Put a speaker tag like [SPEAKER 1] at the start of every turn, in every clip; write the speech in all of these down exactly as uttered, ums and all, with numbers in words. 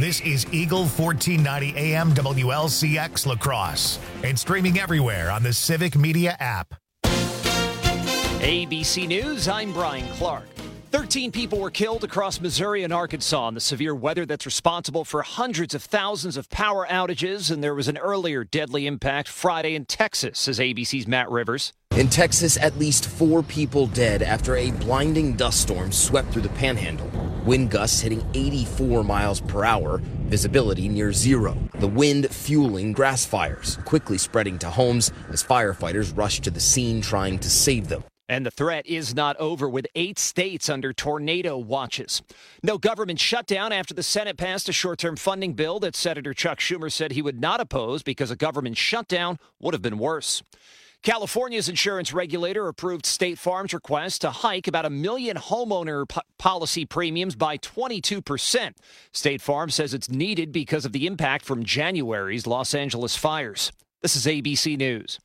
[SPEAKER 1] This is Eagle fourteen ninety A M W L C X La Crosse and streaming everywhere on the Civic Media app.
[SPEAKER 2] A B C News, I'm Brian Clark. thirteen people were killed across Missouri and Arkansas in the severe weather that's responsible for hundreds of thousands of power outages, and there was an earlier deadly impact Friday in Texas, says A B C's Matt Rivers.
[SPEAKER 3] In Texas, at least four people dead after a blinding dust storm swept through the panhandle. Wind gusts hitting eighty-four miles per hour, visibility near zero. The wind fueling grass fires, quickly spreading to homes as firefighters rushed to the scene trying to save them.
[SPEAKER 2] And the threat is not over, with eight states under tornado watches. No government shutdown after the Senate passed a short-term funding bill that Senator Chuck Schumer said he would not oppose because a government shutdown would have been worse. California's insurance regulator approved State Farm's request to hike about a million homeowner po- policy premiums by twenty-two percent. State Farm says it's needed because of the impact from January's Los Angeles fires. This is A B C News.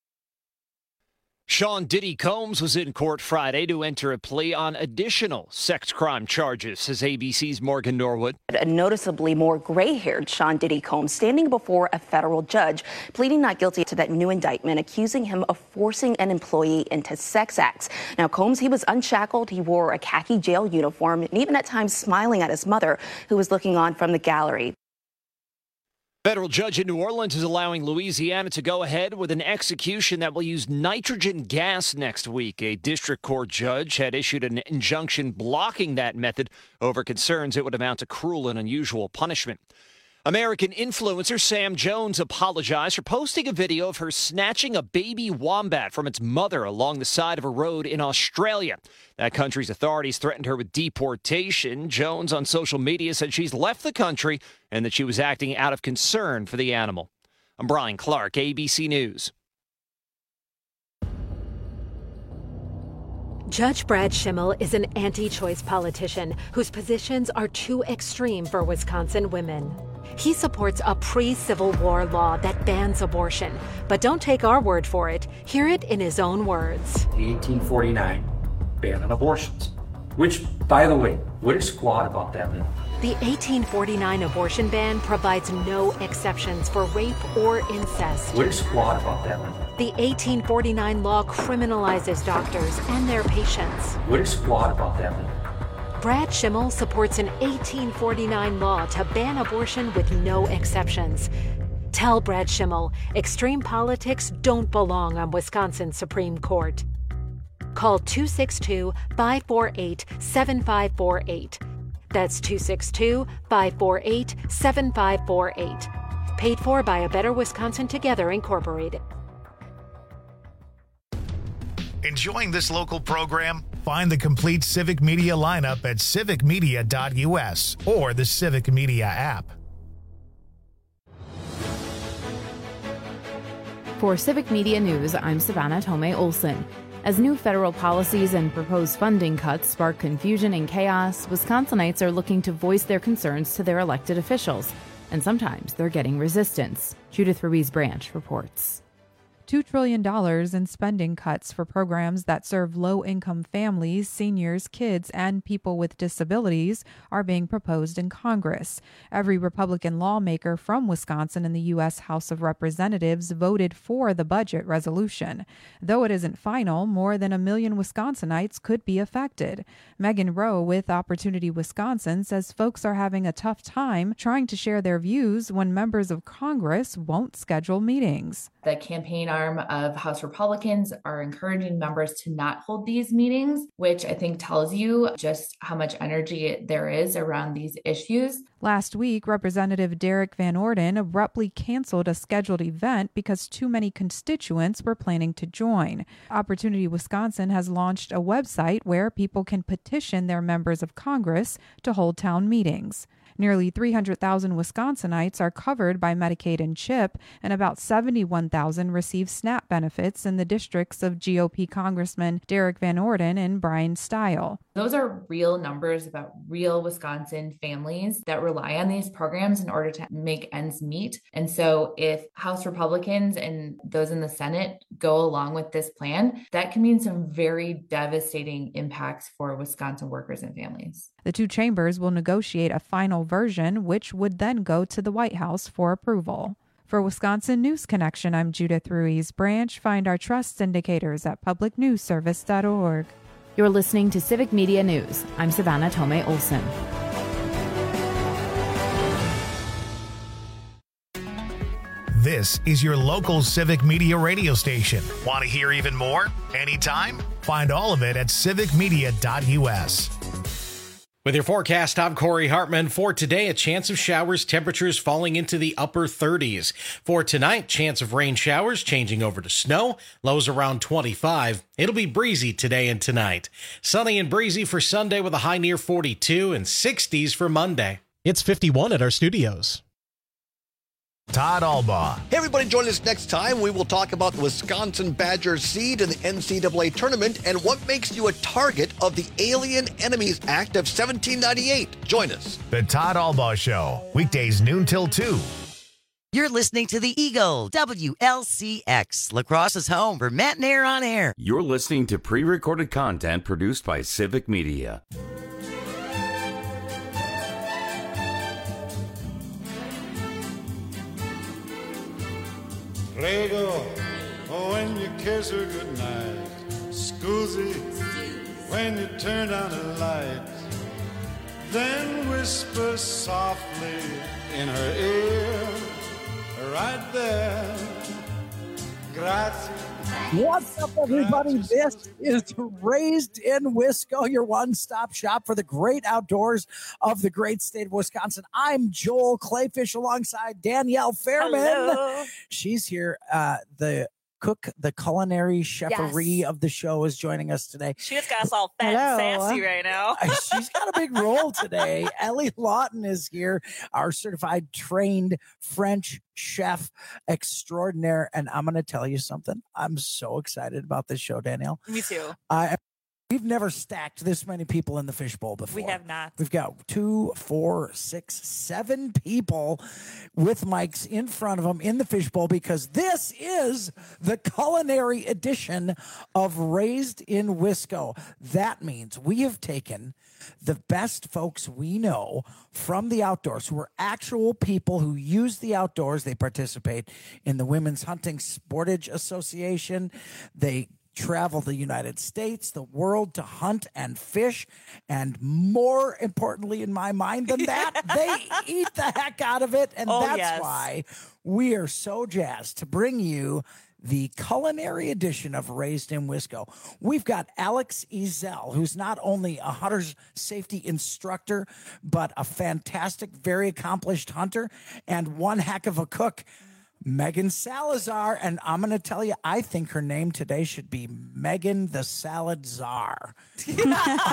[SPEAKER 2] Sean Diddy Combs was in court Friday to enter a plea on additional sex crime charges, says A B C's Morgan Norwood.
[SPEAKER 4] A noticeably more gray-haired Sean Diddy Combs standing before a federal judge, pleading not guilty to that new indictment, accusing him of forcing an employee into sex acts. Now, Combs, he was unshackled. He wore a khaki jail uniform and even at times smiling at his mother, who was looking on from the gallery.
[SPEAKER 2] Federal judge in New Orleans is allowing Louisiana to go ahead with an execution that will use nitrogen gas next week. A district court judge had issued an injunction blocking that method over concerns it would amount to cruel and unusual punishment. American influencer Sam Jones apologized for posting a video of her snatching a baby wombat from its mother along the side of a road in Australia. That country's authorities threatened her with deportation. Jones on social media said she's left the country and that she was acting out of concern for the animal. I'm Brian Clark, A B C News.
[SPEAKER 5] Judge Brad Schimmel is an anti-choice politician whose positions are too extreme for Wisconsin women. He supports a pre-Civil War law that bans abortion. But don't take our word for it. Hear it in his own words.
[SPEAKER 6] The eighteen forty-nine ban on abortions, which, by the way, what is squat about that bill?
[SPEAKER 5] The eighteen forty-nine abortion ban provides no exceptions for rape or incest.
[SPEAKER 6] What is squat about that bill?
[SPEAKER 5] The eighteen forty-nine law criminalizes doctors and their patients.
[SPEAKER 6] What is squat about that bill?
[SPEAKER 5] Brad Schimmel supports an eighteen forty-nine law to ban abortion with no exceptions. Tell Brad Schimmel extreme politics don't belong on Wisconsin's Supreme Court. Call two six two, five four eight, seven five four eight. That's two six two, five four eight, seven five four eight. Paid for by A Better Wisconsin Together, Incorporated.
[SPEAKER 1] Enjoying this local program? Find the complete Civic Media lineup at civic media dot U S or the Civic Media app.
[SPEAKER 7] For Civic Media News, I'm Savannah Tomei Olson. As new federal policies and proposed funding cuts spark confusion and chaos, Wisconsinites are looking to voice their concerns to their elected officials. And sometimes they're getting resistance. Judith Ruiz Branch reports.
[SPEAKER 8] two trillion dollars in spending cuts for programs that serve low-income families, seniors, kids, and people with disabilities are being proposed in Congress. Every Republican lawmaker from Wisconsin in the U S House of Representatives voted for the budget resolution. Though it isn't final, more than a million Wisconsinites could be affected. Megan Rowe with Opportunity Wisconsin says folks are having a tough time trying to share their views when members of Congress won't schedule meetings.
[SPEAKER 9] The campaign arm of House Republicans are encouraging members to not hold these meetings, which I think tells you just how much energy there is around these issues.
[SPEAKER 8] Last week, Representative Derek Van Orden abruptly canceled a scheduled event because too many constituents were planning to join. Opportunity Wisconsin has launched a website where people can petition their members of Congress to hold town meetings. Nearly three hundred thousand Wisconsinites are covered by Medicaid and CHIP, and about seventy-one thousand receive SNAP benefits in the districts of G O P Congressman Derek Van Orden and Brian Stile.
[SPEAKER 9] Those are real numbers about real Wisconsin families that rely on these programs in order to make ends meet. And so if House Republicans and those in the Senate go along with this plan, that can mean some very devastating impacts for Wisconsin workers and families.
[SPEAKER 8] The two chambers will negotiate a final final version, which would then go to the White House for approval. For Wisconsin News Connection, I'm Judith Ruiz Branch. Find our trust indicators at public news service dot org.
[SPEAKER 7] You're listening to Civic Media News. I'm Savannah Tomei Olson.
[SPEAKER 1] This is your local Civic Media radio station. Want to hear even more? Anytime? Find all of it at civic media dot u s.
[SPEAKER 10] With your forecast, I'm Corey Hartman. For today, a chance of showers, temperatures falling into the upper thirties. For tonight, chance of rain showers changing over to snow, lows around twenty-five. It'll be breezy today and tonight. Sunny and breezy for Sunday with a high near forty-two and sixties for Monday.
[SPEAKER 11] It's fifty-one at our studios.
[SPEAKER 1] Todd Albaugh.
[SPEAKER 12] Hey, everybody, join us next time. We will talk about the Wisconsin Badgers seed in the N C double A tournament and what makes you a target of the Alien Enemies Act of seventeen ninety-eight. Join us.
[SPEAKER 1] The Todd Albaugh Show, weekdays noon till two.
[SPEAKER 13] You're listening to the Eagle, W L C X, La Crosse's home for Matt and Air on Air.
[SPEAKER 14] You're listening to pre-recorded content produced by Civic Media.
[SPEAKER 15] Prego, when you kiss her goodnight. Scusi, when you turn down the light. Then whisper softly in her ear, right there. Grazie.
[SPEAKER 16] What's up, everybody? This is Raised in Wisco, your one-stop shop for the great outdoors of the great state of Wisconsin. I'm Joel Clayfish alongside Danielle Fairman.
[SPEAKER 17] Hello.
[SPEAKER 16] She's here. Uh, the cook, the culinary chefery
[SPEAKER 17] Yes.
[SPEAKER 16] of the show is joining us today.
[SPEAKER 17] She just got us all fat and sassy right now.
[SPEAKER 16] She's got a big role today. Ellie Lawton is here, our certified trained French chef extraordinaire. And I'm going to tell you something. I'm so excited about this show, Danielle.
[SPEAKER 17] Me too.
[SPEAKER 16] I We've never stacked this many people in the fishbowl before.
[SPEAKER 17] We have not.
[SPEAKER 16] We've got two, four, six, seven people with mics in front of them in the fishbowl because this is the culinary edition of Raised in Wisco. That means we have taken the best folks we know from the outdoors, who are actual people who use the outdoors. They participate in the Women's Hunting Sportage Association. They travel the United States, the world to hunt and fish. And more importantly, in my mind than that, they eat the heck out of it. And
[SPEAKER 17] Oh,
[SPEAKER 16] that's
[SPEAKER 17] yes.
[SPEAKER 16] why we are so jazzed to bring you the culinary edition of Raised in Wisco. We've got Alex Ezel, who's not only a hunter's safety instructor, but a fantastic, very accomplished hunter and one heck of a cook. Megan Salazar, and I'm going to tell you, I think her name today should be Megan the Salad Czar. Because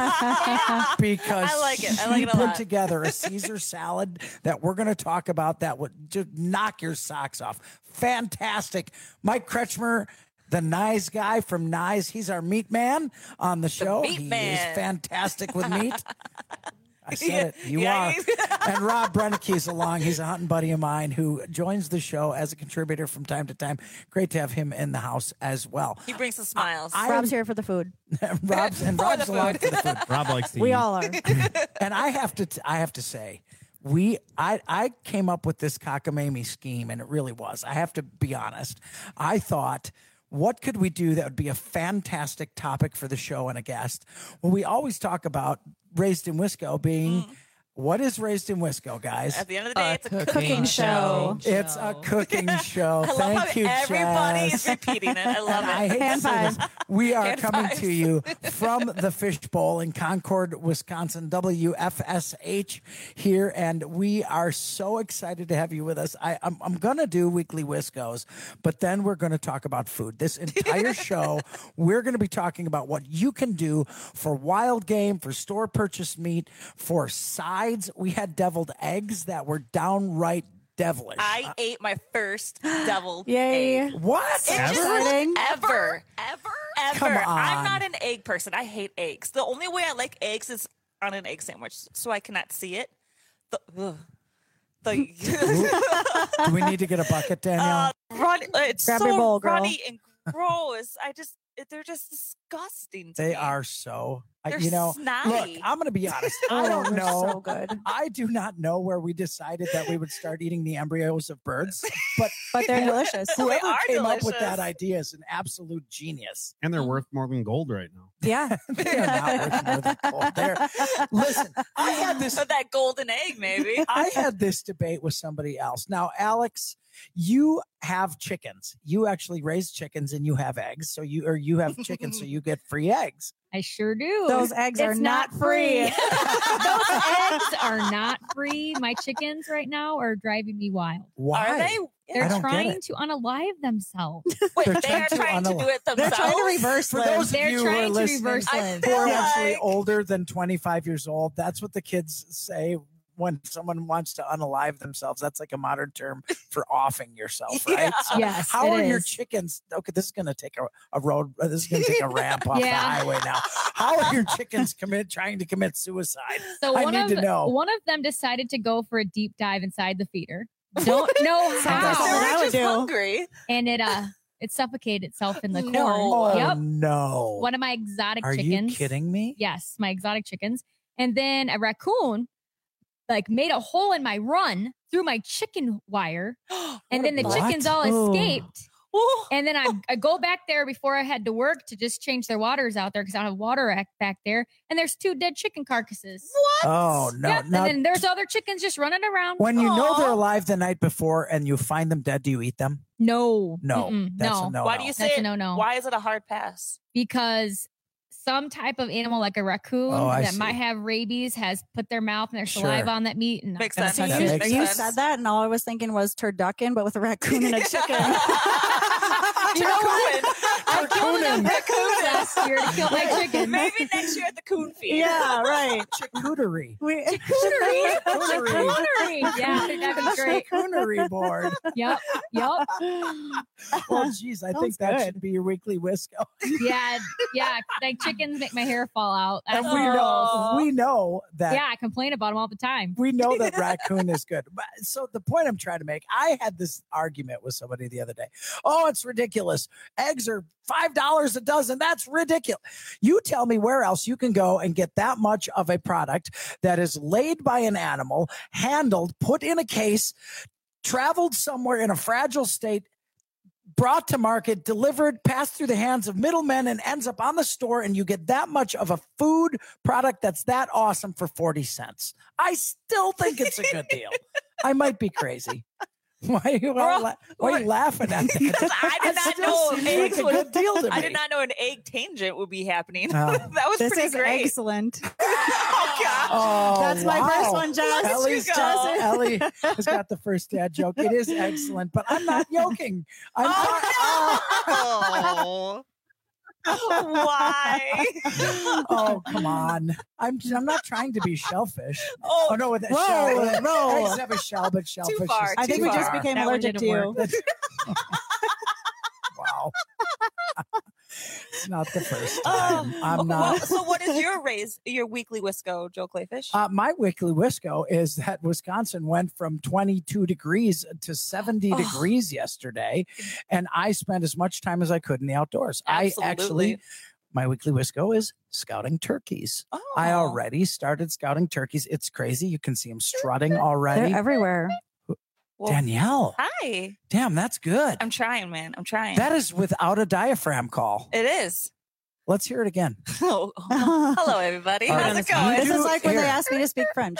[SPEAKER 17] I like it. I like
[SPEAKER 16] she
[SPEAKER 17] it a
[SPEAKER 16] put
[SPEAKER 17] lot.
[SPEAKER 16] together a Caesar salad that we're going to talk about that would just knock your socks off. Fantastic. Mike Kretschmer, the nice guy from Nice, he's our meat man on the show.
[SPEAKER 17] meat
[SPEAKER 16] he
[SPEAKER 17] man.
[SPEAKER 16] is fantastic with meat. I said it. You
[SPEAKER 17] Yeah,
[SPEAKER 16] are. And Rob Brenneke's along. He's a hunting buddy of mine who joins the show as a contributor from time to time. Great to have him in the house as well.
[SPEAKER 17] He brings some smiles.
[SPEAKER 16] I-
[SPEAKER 18] Rob's here for the food.
[SPEAKER 16] Rob's and
[SPEAKER 17] For
[SPEAKER 16] Rob's
[SPEAKER 17] the
[SPEAKER 16] along
[SPEAKER 17] food.
[SPEAKER 16] for the food.
[SPEAKER 11] Rob likes to
[SPEAKER 18] We
[SPEAKER 11] eat.
[SPEAKER 18] all are.
[SPEAKER 16] And I have to, t- I have to say, we, I, I came up with this cockamamie scheme, and it really was. I have to be honest. I thought, what could we do that would be a fantastic topic for the show and a guest? Well, we always talk about Raised in Wisco being. What is Raised in Wisco, guys?
[SPEAKER 17] At the end of the day,
[SPEAKER 18] A
[SPEAKER 17] it's a cooking,
[SPEAKER 18] cooking show.
[SPEAKER 16] It's a cooking show.
[SPEAKER 17] I love
[SPEAKER 16] Thank
[SPEAKER 17] how
[SPEAKER 16] you,
[SPEAKER 17] everybody
[SPEAKER 16] Jess.
[SPEAKER 17] is repeating it. I love
[SPEAKER 16] I
[SPEAKER 17] it.
[SPEAKER 16] hate
[SPEAKER 18] Hand
[SPEAKER 16] to say this.
[SPEAKER 18] five.
[SPEAKER 16] We are
[SPEAKER 17] Hand
[SPEAKER 16] coming
[SPEAKER 17] fives.
[SPEAKER 16] to you from the Fishbowl in Concord, Wisconsin, W F S H here, and we are so excited to have you with us. I, I'm, I'm going to do weekly Wiscos, but then we're going to talk about food. This entire show, we're going to be talking about what you can do for wild game, for store purchased meat, for sides. We had deviled eggs that were downright devilish.
[SPEAKER 17] I ate my first deviled
[SPEAKER 18] Yay.
[SPEAKER 17] egg.
[SPEAKER 16] what?
[SPEAKER 17] It's just
[SPEAKER 18] Exciting.
[SPEAKER 17] ever, ever, ever.
[SPEAKER 16] Come on.
[SPEAKER 17] I'm not an egg person. I hate eggs. The only way I like eggs is on an egg sandwich, so I cannot see it. The, ugh. the
[SPEAKER 16] Do we need to get a bucket, Danielle?
[SPEAKER 17] uh, run, it's
[SPEAKER 18] Grab
[SPEAKER 17] so
[SPEAKER 18] your bowl, girl.
[SPEAKER 17] runny and gross. I just, they're just disgusting. To
[SPEAKER 16] They
[SPEAKER 17] me.
[SPEAKER 16] are so I,
[SPEAKER 17] They're
[SPEAKER 16] you know,
[SPEAKER 17] snotty.
[SPEAKER 16] look, I'm going to be honest. I
[SPEAKER 18] Oh,
[SPEAKER 16] don't
[SPEAKER 18] they're
[SPEAKER 16] know.
[SPEAKER 18] so good.
[SPEAKER 16] I do not know where we decided that we would start eating the embryos of birds, but
[SPEAKER 18] But they're delicious.
[SPEAKER 16] whoever
[SPEAKER 17] are
[SPEAKER 16] came up with
[SPEAKER 17] delicious.
[SPEAKER 16] that idea is an absolute genius.
[SPEAKER 19] And they're worth more than gold right now.
[SPEAKER 18] Yeah.
[SPEAKER 16] They're not worth more than gold. They're- Listen, I had this.
[SPEAKER 17] But that golden egg, maybe.
[SPEAKER 16] I had this debate with somebody else. Now, Alex, you have chickens. You actually raise chickens and you have eggs. So you or you have chickens, so you get free eggs.
[SPEAKER 20] I sure do.
[SPEAKER 18] Those eggs
[SPEAKER 20] It's
[SPEAKER 18] are not free.
[SPEAKER 20] Those eggs are not free. My chickens right now are driving me wild.
[SPEAKER 16] Why?
[SPEAKER 17] Are they?
[SPEAKER 20] They're
[SPEAKER 16] I don't get
[SPEAKER 20] trying
[SPEAKER 16] it.
[SPEAKER 20] to unalive themselves.
[SPEAKER 17] Wait,
[SPEAKER 16] They're
[SPEAKER 17] they
[SPEAKER 16] trying
[SPEAKER 17] are
[SPEAKER 16] to
[SPEAKER 17] trying to
[SPEAKER 16] unalive-
[SPEAKER 17] do it
[SPEAKER 18] They're
[SPEAKER 17] themselves.
[SPEAKER 18] trying to reverse
[SPEAKER 16] For
[SPEAKER 18] live.
[SPEAKER 16] those of
[SPEAKER 20] They're
[SPEAKER 16] you who
[SPEAKER 20] trying
[SPEAKER 16] are
[SPEAKER 20] to
[SPEAKER 16] listening,
[SPEAKER 20] reverse
[SPEAKER 17] I
[SPEAKER 20] live.
[SPEAKER 16] who are
[SPEAKER 17] feel
[SPEAKER 16] actually
[SPEAKER 17] like-
[SPEAKER 16] older than twenty-five years old, that's what the kids say when someone wants to unalive themselves. That's like a modern term for offing yourself, right?
[SPEAKER 17] Yeah.
[SPEAKER 16] So
[SPEAKER 20] Yes,
[SPEAKER 16] how
[SPEAKER 20] it
[SPEAKER 16] are your
[SPEAKER 20] is.
[SPEAKER 16] chickens? Okay, this is going to take a, a road. uh, This is going to take a ramp off the
[SPEAKER 20] Yeah.
[SPEAKER 16] highway now. How are your chickens commit trying to commit suicide?
[SPEAKER 20] So
[SPEAKER 16] I
[SPEAKER 20] one
[SPEAKER 16] need
[SPEAKER 20] of
[SPEAKER 16] to know.
[SPEAKER 20] one of them decided to go for a deep dive inside the feeder. Don't know
[SPEAKER 18] Sounds like something
[SPEAKER 20] how,
[SPEAKER 18] I would
[SPEAKER 17] just
[SPEAKER 18] do.
[SPEAKER 17] hungry.
[SPEAKER 20] and it uh it suffocated itself in the corn.
[SPEAKER 17] No.
[SPEAKER 16] Oh
[SPEAKER 20] Yep.
[SPEAKER 16] no!
[SPEAKER 20] One of my exotic
[SPEAKER 16] Are
[SPEAKER 20] chickens.
[SPEAKER 16] you kidding me?
[SPEAKER 20] Yes, my exotic chickens. And then a raccoon like made a hole in my run through my chicken wire. And then the
[SPEAKER 16] What?
[SPEAKER 20] chickens all
[SPEAKER 16] Oh.
[SPEAKER 20] escaped. And then I, I go back there before I had to work to just change their waters out there because I don't have water back back there. And there's two dead chicken carcasses.
[SPEAKER 17] What?
[SPEAKER 16] Oh no!
[SPEAKER 20] Yep.
[SPEAKER 16] Now,
[SPEAKER 20] And then there's other chickens just running around.
[SPEAKER 16] when you know they're
[SPEAKER 17] Aw.
[SPEAKER 16] alive the night before and you find them dead, do you eat them?
[SPEAKER 20] No.
[SPEAKER 16] No,
[SPEAKER 20] Mm-mm.
[SPEAKER 16] that's
[SPEAKER 20] no.
[SPEAKER 16] a no.
[SPEAKER 17] Why do you say
[SPEAKER 20] That's a
[SPEAKER 17] it?
[SPEAKER 20] no-no.
[SPEAKER 17] Why is it a hard pass?
[SPEAKER 20] Because some type of animal like a raccoon
[SPEAKER 16] Oh, I
[SPEAKER 20] that
[SPEAKER 16] see.
[SPEAKER 20] might have rabies has put their mouth and their
[SPEAKER 16] Sure.
[SPEAKER 20] saliva on that meat. And
[SPEAKER 17] Makes
[SPEAKER 20] not gonna
[SPEAKER 17] sense.
[SPEAKER 20] touch
[SPEAKER 16] That
[SPEAKER 20] it.
[SPEAKER 16] makes
[SPEAKER 18] You
[SPEAKER 17] sense.
[SPEAKER 18] said that, and all I was thinking was turducken, but with a raccoon and a chicken.
[SPEAKER 20] You know what? I killed enough
[SPEAKER 16] Turcoonin'.
[SPEAKER 20] raccoons last year to kill my chicken.
[SPEAKER 17] Maybe next year at the coon feed.
[SPEAKER 18] Yeah, right.
[SPEAKER 16] Charcuterie.
[SPEAKER 18] We,
[SPEAKER 20] Charcuterie.
[SPEAKER 16] Charcuterie.
[SPEAKER 20] Charcuterie. Yeah, that was great.
[SPEAKER 16] Charcuterie board.
[SPEAKER 20] Yep. Yep.
[SPEAKER 16] Well, geez, I think
[SPEAKER 18] Sounds
[SPEAKER 16] that
[SPEAKER 18] good.
[SPEAKER 16] should be your weekly Wisco.
[SPEAKER 20] Yeah. Yeah. Like chickens make my hair fall out.
[SPEAKER 16] And
[SPEAKER 20] That's
[SPEAKER 16] we know,
[SPEAKER 17] Aw.
[SPEAKER 16] we know that.
[SPEAKER 20] yeah, I complain about them all the time.
[SPEAKER 16] We know that raccoon is good. But so the point I'm trying to make, I had this argument with somebody the other day. Oh, it's ridiculous. Eggs are five dollars a dozen. That's ridiculous. You tell me where else you can go and get that much of a product that is laid by an animal, handled, put in a case, traveled somewhere in a fragile state, brought to market, delivered, passed through the hands of middlemen, and ends up on the store, and you get that much of a food product that's that awesome for forty cents. I still think it's a good deal. I might be crazy. Why, why,
[SPEAKER 17] Well,
[SPEAKER 16] la- why are you laughing at that?
[SPEAKER 17] Because I did
[SPEAKER 16] That
[SPEAKER 17] not
[SPEAKER 16] still
[SPEAKER 17] know
[SPEAKER 16] seems
[SPEAKER 17] eggs
[SPEAKER 16] like a
[SPEAKER 17] would-
[SPEAKER 16] good deal to
[SPEAKER 17] I
[SPEAKER 16] me.
[SPEAKER 17] did not know an egg tangent would be happening.
[SPEAKER 16] Oh.
[SPEAKER 17] that was
[SPEAKER 18] this
[SPEAKER 17] pretty
[SPEAKER 18] is
[SPEAKER 17] great.
[SPEAKER 18] excellent.
[SPEAKER 17] Oh gosh.
[SPEAKER 16] Oh,
[SPEAKER 18] That's my
[SPEAKER 16] wow.
[SPEAKER 18] first one, Jess.
[SPEAKER 16] Ellie's
[SPEAKER 17] You go.
[SPEAKER 16] Ellie has got the first dad joke. It is excellent, but I'm not joking. I'm not.
[SPEAKER 17] Oh, why?
[SPEAKER 16] Oh, come on. I'm I'm not trying to be shellfish.
[SPEAKER 17] Oh,
[SPEAKER 16] Oh, no, with that
[SPEAKER 18] Whoa,
[SPEAKER 16] shell.
[SPEAKER 18] no.
[SPEAKER 16] Eggs have a shell, but shellfish
[SPEAKER 17] far,
[SPEAKER 16] is
[SPEAKER 18] I think
[SPEAKER 17] too
[SPEAKER 18] we just
[SPEAKER 17] far.
[SPEAKER 18] became
[SPEAKER 20] That one
[SPEAKER 18] allergic to
[SPEAKER 20] didn't
[SPEAKER 18] you.
[SPEAKER 16] Wow. It's not the first
[SPEAKER 17] Oh,
[SPEAKER 16] time. I'm
[SPEAKER 17] well,
[SPEAKER 16] not.
[SPEAKER 17] so what is your raise? Your weekly Wisco, Joe Clayfish?
[SPEAKER 16] Uh, my weekly Wisco is that Wisconsin went from twenty-two degrees to seventy
[SPEAKER 17] Oh.
[SPEAKER 16] degrees yesterday, and I spent as much time as I could in the outdoors. I
[SPEAKER 17] Absolutely.
[SPEAKER 16] actually, my weekly Wisco is scouting turkeys.
[SPEAKER 17] oh.
[SPEAKER 16] I already started scouting turkeys. It's crazy. You can see them strutting
[SPEAKER 18] They're
[SPEAKER 16] already.
[SPEAKER 18] everywhere.
[SPEAKER 17] Well,
[SPEAKER 16] Danielle,
[SPEAKER 17] Hi.
[SPEAKER 16] damn, that's good.
[SPEAKER 17] I'm trying, man. I'm trying.
[SPEAKER 16] That is without a diaphragm call.
[SPEAKER 17] it is.
[SPEAKER 16] Let's hear it again.
[SPEAKER 17] Oh, hello, everybody.
[SPEAKER 16] All
[SPEAKER 17] How's
[SPEAKER 16] right.
[SPEAKER 17] it going?
[SPEAKER 18] This
[SPEAKER 16] You
[SPEAKER 18] is like when
[SPEAKER 16] here.
[SPEAKER 18] they asked me to speak French.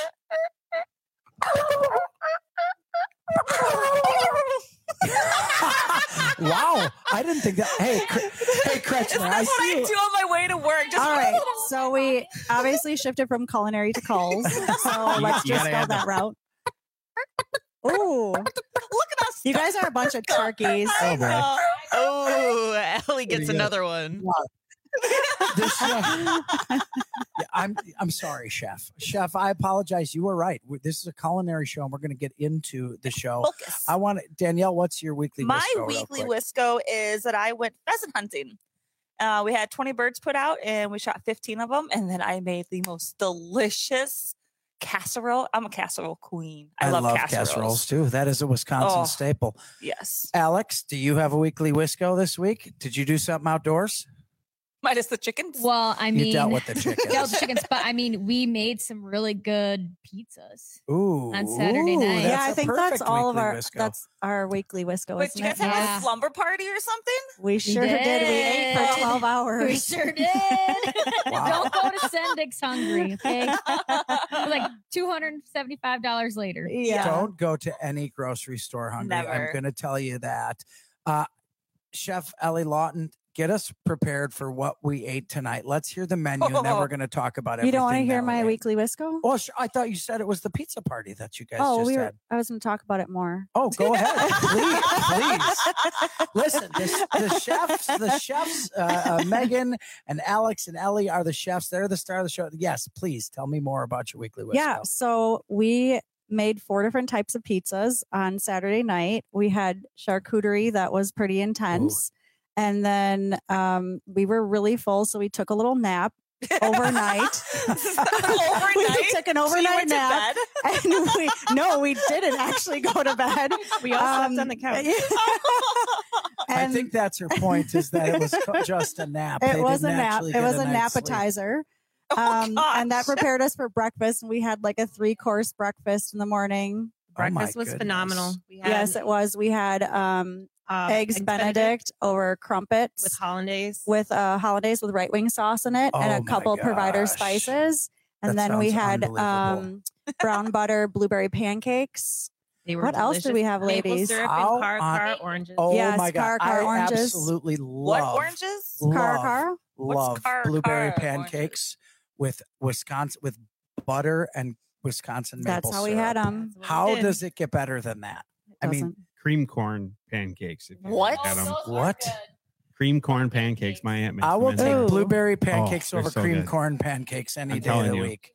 [SPEAKER 16] Wow, I didn't think that. Hey, Kr- hey, Kretschmer,
[SPEAKER 17] Isn't
[SPEAKER 16] I
[SPEAKER 17] that what
[SPEAKER 16] see
[SPEAKER 17] I
[SPEAKER 16] you.
[SPEAKER 17] do on my way to work? Just
[SPEAKER 18] All right, so we obviously shifted from culinary to calls. So let's
[SPEAKER 19] you
[SPEAKER 18] just
[SPEAKER 19] gotta
[SPEAKER 18] go
[SPEAKER 19] add
[SPEAKER 18] that
[SPEAKER 19] the-
[SPEAKER 18] route. Ooh,
[SPEAKER 17] look at us.
[SPEAKER 18] you guys are a bunch of turkeys.
[SPEAKER 16] Oh, boy.
[SPEAKER 21] Oh, Ellie gets
[SPEAKER 16] good.
[SPEAKER 21] another one.
[SPEAKER 16] This, uh, yeah, I'm I'm sorry, chef. Chef, I apologize. You were right. We- This is a culinary show, and we're going to get into the show.
[SPEAKER 17] Focus.
[SPEAKER 16] I want to, Danielle. What's your weekly?
[SPEAKER 17] My
[SPEAKER 16] Wisco real
[SPEAKER 17] weekly
[SPEAKER 16] quick?
[SPEAKER 17] Wisco is that I went pheasant hunting. Uh, we had twenty birds put out, and we shot fifteen of them, and then I made the most delicious casserole. I'm a casserole queen. I,
[SPEAKER 16] I
[SPEAKER 17] love,
[SPEAKER 16] love
[SPEAKER 17] casseroles.
[SPEAKER 16] casseroles too. That is a Wisconsin
[SPEAKER 17] Oh.
[SPEAKER 16] staple.
[SPEAKER 17] Yes.
[SPEAKER 16] Alex, do you have a weekly Wisco this week? Did you do something outdoors?
[SPEAKER 17] Minus the chickens.
[SPEAKER 20] Well, I mean,
[SPEAKER 16] You dealt with the chickens.
[SPEAKER 20] dealt with the chickens, but I mean, we made some really good pizzas
[SPEAKER 16] Ooh,
[SPEAKER 20] on Saturday
[SPEAKER 16] ooh,
[SPEAKER 20] night.
[SPEAKER 16] that's
[SPEAKER 18] yeah, I
[SPEAKER 16] a
[SPEAKER 18] think that's
[SPEAKER 16] perfect
[SPEAKER 18] all of
[SPEAKER 16] weekly
[SPEAKER 18] our.
[SPEAKER 16] Wisco.
[SPEAKER 18] That's our weekly Wisco.
[SPEAKER 17] Wait, do you
[SPEAKER 18] isn't
[SPEAKER 17] guys
[SPEAKER 18] it?
[SPEAKER 17] have
[SPEAKER 20] Yeah.
[SPEAKER 17] a slumber party or something?
[SPEAKER 18] We sure did.
[SPEAKER 20] did.
[SPEAKER 18] We ate for twelve hours.
[SPEAKER 20] We sure did. Don't go to Sendix hungry, okay? Like two hundred seventy-five dollars later.
[SPEAKER 18] Yeah.
[SPEAKER 16] Don't go to any grocery store hungry.
[SPEAKER 17] Never.
[SPEAKER 16] I'm going to tell you that. Uh, Chef Ellie Lawton, get us prepared for what we ate tonight. Let's hear the menu, and then we're going to talk about everything.
[SPEAKER 18] You don't want to hear
[SPEAKER 16] that we
[SPEAKER 18] my
[SPEAKER 16] ate.
[SPEAKER 18] weekly Wisco?
[SPEAKER 16] Well, sh- I thought you said it was the pizza party that you guys
[SPEAKER 18] Oh,
[SPEAKER 16] just
[SPEAKER 18] we were.
[SPEAKER 16] had.
[SPEAKER 18] I was going to talk about it more.
[SPEAKER 16] Oh, go ahead, please, please. Listen, the, the chefs, the chefs, uh, uh, Megan and Alex and Ellie are the chefs. They're the star of the show. Yes, please tell me more about your weekly Wisco.
[SPEAKER 18] Yeah. So we made four different types of pizzas on Saturday night. We had charcuterie that was pretty intense. Ooh. And then um, we were really full, so we took a little nap overnight.
[SPEAKER 17] Overnight?
[SPEAKER 18] We took an
[SPEAKER 17] So you
[SPEAKER 18] overnight
[SPEAKER 17] went to
[SPEAKER 18] nap.
[SPEAKER 17] bed?
[SPEAKER 18] And we no, we didn't actually go to bed.
[SPEAKER 3] We all
[SPEAKER 18] Um,
[SPEAKER 3] slept on the couch.
[SPEAKER 16] I
[SPEAKER 18] And
[SPEAKER 16] think that's her point, is that it was co- just a nap.
[SPEAKER 18] it
[SPEAKER 16] They
[SPEAKER 18] was a
[SPEAKER 16] didn't
[SPEAKER 18] nap.
[SPEAKER 16] actually
[SPEAKER 18] It
[SPEAKER 16] get
[SPEAKER 18] was
[SPEAKER 16] a
[SPEAKER 18] an
[SPEAKER 16] night's sleep.
[SPEAKER 18] appetizer.
[SPEAKER 17] Oh,
[SPEAKER 18] Um, and that prepared us for breakfast. And we had like a three course breakfast in the morning.
[SPEAKER 3] Breakfast was
[SPEAKER 16] goodness.
[SPEAKER 3] phenomenal. We had
[SPEAKER 18] Yes, it was. We had um,
[SPEAKER 3] uh,
[SPEAKER 18] eggs Benedict over crumpets
[SPEAKER 3] with hollandaise.
[SPEAKER 18] with uh, hollandaise with right wing sauce in it,
[SPEAKER 16] Oh
[SPEAKER 18] and a
[SPEAKER 16] my
[SPEAKER 18] couple provider
[SPEAKER 16] gosh.
[SPEAKER 18] spices. And
[SPEAKER 16] That
[SPEAKER 18] then we
[SPEAKER 16] sounds
[SPEAKER 18] had
[SPEAKER 16] unbelievable.
[SPEAKER 18] um, brown butter blueberry pancakes.
[SPEAKER 3] They were
[SPEAKER 18] What else did we
[SPEAKER 3] delicious.
[SPEAKER 18] have,
[SPEAKER 3] Maple
[SPEAKER 18] ladies?
[SPEAKER 3] syrup
[SPEAKER 16] How
[SPEAKER 3] and car car
[SPEAKER 16] on-
[SPEAKER 3] oranges.
[SPEAKER 16] Oh
[SPEAKER 18] Yes,
[SPEAKER 16] my God.
[SPEAKER 18] car, car
[SPEAKER 16] I
[SPEAKER 18] oranges.
[SPEAKER 16] absolutely
[SPEAKER 17] What
[SPEAKER 16] love,
[SPEAKER 17] oranges?
[SPEAKER 16] love,
[SPEAKER 18] Car car?
[SPEAKER 16] love
[SPEAKER 17] car-
[SPEAKER 16] blueberry
[SPEAKER 17] car
[SPEAKER 16] pancakes with Wisconsin, with butter and Wisconsin maple
[SPEAKER 18] That's how we
[SPEAKER 16] syrup.
[SPEAKER 18] had them.
[SPEAKER 16] How
[SPEAKER 3] did.
[SPEAKER 16] does it get better than that? I mean,
[SPEAKER 19] Cream corn pancakes. If you
[SPEAKER 17] What?
[SPEAKER 19] had 'em.
[SPEAKER 16] what?
[SPEAKER 19] Cream corn pancakes. My aunt makes
[SPEAKER 16] I will
[SPEAKER 19] them in
[SPEAKER 16] take
[SPEAKER 18] Ooh.
[SPEAKER 16] blueberry pancakes
[SPEAKER 19] they're
[SPEAKER 16] over
[SPEAKER 19] so
[SPEAKER 16] cream
[SPEAKER 19] good.
[SPEAKER 16] corn pancakes any
[SPEAKER 19] I'm
[SPEAKER 16] day of
[SPEAKER 19] telling
[SPEAKER 16] the
[SPEAKER 19] you.
[SPEAKER 16] week.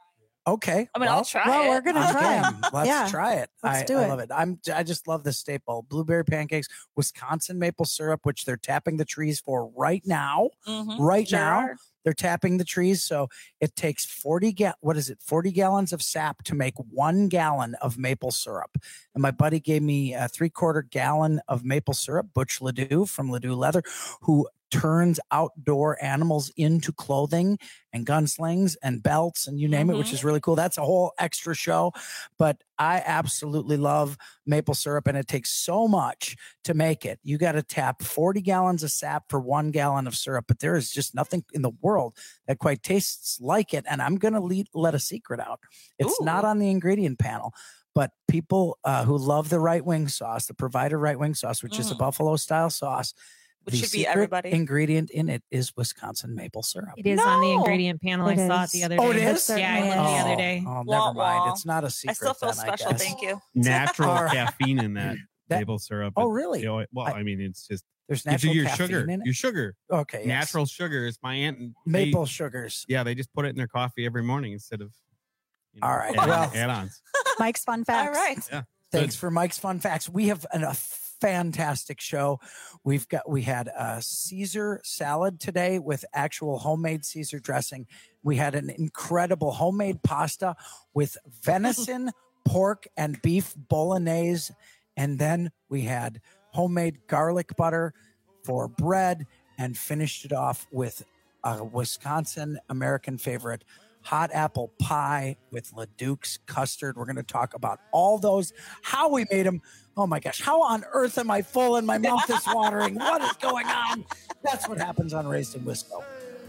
[SPEAKER 16] Okay.
[SPEAKER 17] I mean,
[SPEAKER 16] well,
[SPEAKER 17] I'll try
[SPEAKER 18] Well,
[SPEAKER 17] it.
[SPEAKER 18] we're gonna
[SPEAKER 16] I'm
[SPEAKER 18] try
[SPEAKER 16] game.
[SPEAKER 18] it.
[SPEAKER 16] Let's
[SPEAKER 18] Yeah.
[SPEAKER 16] try it.
[SPEAKER 18] Let's
[SPEAKER 16] I,
[SPEAKER 18] do
[SPEAKER 16] I
[SPEAKER 18] it.
[SPEAKER 16] love it. I'm. I just love the staple: blueberry pancakes, Wisconsin maple syrup, which they're tapping the trees for right now.
[SPEAKER 17] Mhm.
[SPEAKER 16] Right
[SPEAKER 17] Sure
[SPEAKER 16] now,
[SPEAKER 17] are.
[SPEAKER 16] they're tapping the trees, so it takes forty ga- What is it? Forty gallons of sap to make one gallon of maple syrup. And my buddy gave me a three quarter gallon of maple syrup. Butch Ledoux from Ledoux Leather, who turns outdoor animals into clothing and gunslings and belts and you name it, which
[SPEAKER 17] Mhm.
[SPEAKER 16] is really cool. That's a whole extra show. But I absolutely love maple syrup, and it takes so much to make it. You got to tap forty gallons of sap for one gallon of syrup, but there is just nothing in the world that quite tastes like it. And I'm going to let a secret out. It's
[SPEAKER 17] Ooh.
[SPEAKER 16] not on the ingredient panel. But people uh, who love the right wing sauce, the Provider right wing sauce, which is a
[SPEAKER 17] Mm.
[SPEAKER 16] buffalo style sauce,
[SPEAKER 17] Which
[SPEAKER 16] the
[SPEAKER 17] should be
[SPEAKER 16] secret
[SPEAKER 17] everybody.
[SPEAKER 16] ingredient in it is Wisconsin maple syrup.
[SPEAKER 3] It is on the
[SPEAKER 17] No.
[SPEAKER 3] ingredient panel.
[SPEAKER 18] It
[SPEAKER 3] I saw it
[SPEAKER 18] is.
[SPEAKER 3] the other day.
[SPEAKER 16] Oh, it is?
[SPEAKER 3] Yeah, I
[SPEAKER 18] Certainly
[SPEAKER 3] looked the
[SPEAKER 18] is.
[SPEAKER 3] other day.
[SPEAKER 16] Oh, never
[SPEAKER 17] Wah,
[SPEAKER 16] mind.
[SPEAKER 17] wah.
[SPEAKER 16] It's not a secret.
[SPEAKER 17] I still feel
[SPEAKER 16] then,
[SPEAKER 17] special.
[SPEAKER 16] guess.
[SPEAKER 17] Thank you.
[SPEAKER 19] Natural
[SPEAKER 16] Or-
[SPEAKER 19] caffeine in that,
[SPEAKER 16] That-
[SPEAKER 19] maple syrup.
[SPEAKER 16] Oh,
[SPEAKER 19] It-
[SPEAKER 16] really?
[SPEAKER 19] you know, well,
[SPEAKER 16] I-
[SPEAKER 19] I, mean, it's just
[SPEAKER 16] There's
[SPEAKER 19] it's
[SPEAKER 16] natural
[SPEAKER 19] your
[SPEAKER 16] caffeine
[SPEAKER 19] sugar.
[SPEAKER 16] in it.
[SPEAKER 19] Your sugar.
[SPEAKER 16] Okay, yes.
[SPEAKER 19] Natural sugars. My aunt and
[SPEAKER 16] maple
[SPEAKER 19] they-
[SPEAKER 16] sugars.
[SPEAKER 19] Yeah, they just put it in their coffee every morning instead of. You know,
[SPEAKER 16] All right,
[SPEAKER 19] add-
[SPEAKER 16] well-
[SPEAKER 19] add-ons.
[SPEAKER 18] Mike's fun facts.
[SPEAKER 17] All right.
[SPEAKER 19] Yeah.
[SPEAKER 16] Thanks for Mike's fun facts. We have an, a fantastic show. We've got we had a Caesar salad today with actual homemade Caesar dressing. We had an incredible homemade pasta with venison, pork, and beef bolognese, and then we had homemade garlic butter for bread, and finished it off with a Wisconsin American favorite, hot apple pie with LeDuc's custard. We're going to talk about all those, how we made them. Oh my gosh, how on earth am I full and my mouth is watering? What is going on? That's what happens on Raised in Wisco.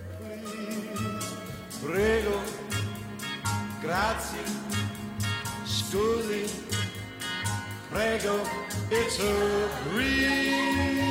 [SPEAKER 15] Prego, grazie, scusi, prego, it's a breeze.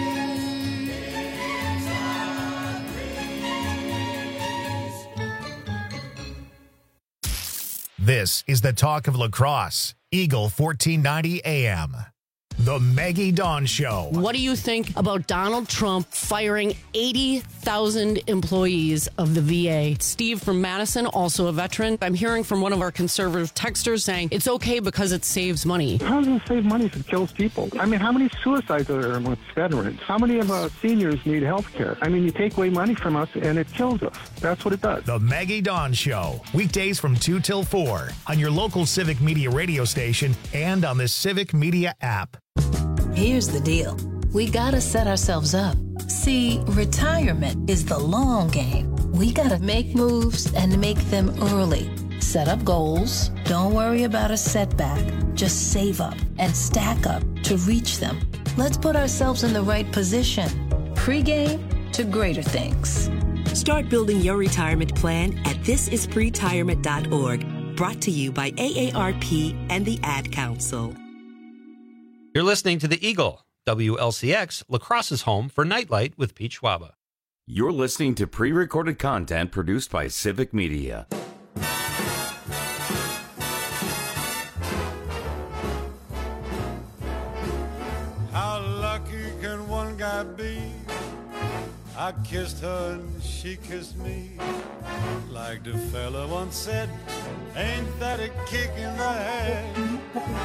[SPEAKER 1] This is the talk of lacrosse. Eagle fourteen ninety A M. The Maggie Dawn Show.
[SPEAKER 22] What do you think about Donald Trump firing eighty thousand employees of the V A? Steve from Madison, also a veteran. I'm hearing from one of our conservative texters saying it's okay because it saves money.
[SPEAKER 23] How does it save money if it kills people? I mean, how many suicides are there amongst veterans? How many of our seniors need health care? I mean, you take away money from us and it kills us. That's what it does.
[SPEAKER 1] The Maggie Dawn Show. Weekdays from two till four on your local Civic Media radio station and on the Civic Media app.
[SPEAKER 24] Here's the deal. We gotta set ourselves up.
[SPEAKER 2] See, retirement is the long game. We gotta make moves and make them early. Set up goals. Don't worry about a setback. Just save up and stack up to reach them. Let's put ourselves in the right position. Pre-game to greater things.
[SPEAKER 3] Start building your retirement plan at this is pretirement dot org. Brought to you by A A R P and the Ad Council.
[SPEAKER 4] You're listening to The Eagle, W L C X, La Crosse's home for Nightlight with Pete Schwaba.
[SPEAKER 14] You're listening to pre-recorded content produced by Civic Media.
[SPEAKER 15] How lucky can one guy be? I kissed her and she kissed me. Like the fella once said, ain't that a kick in the head?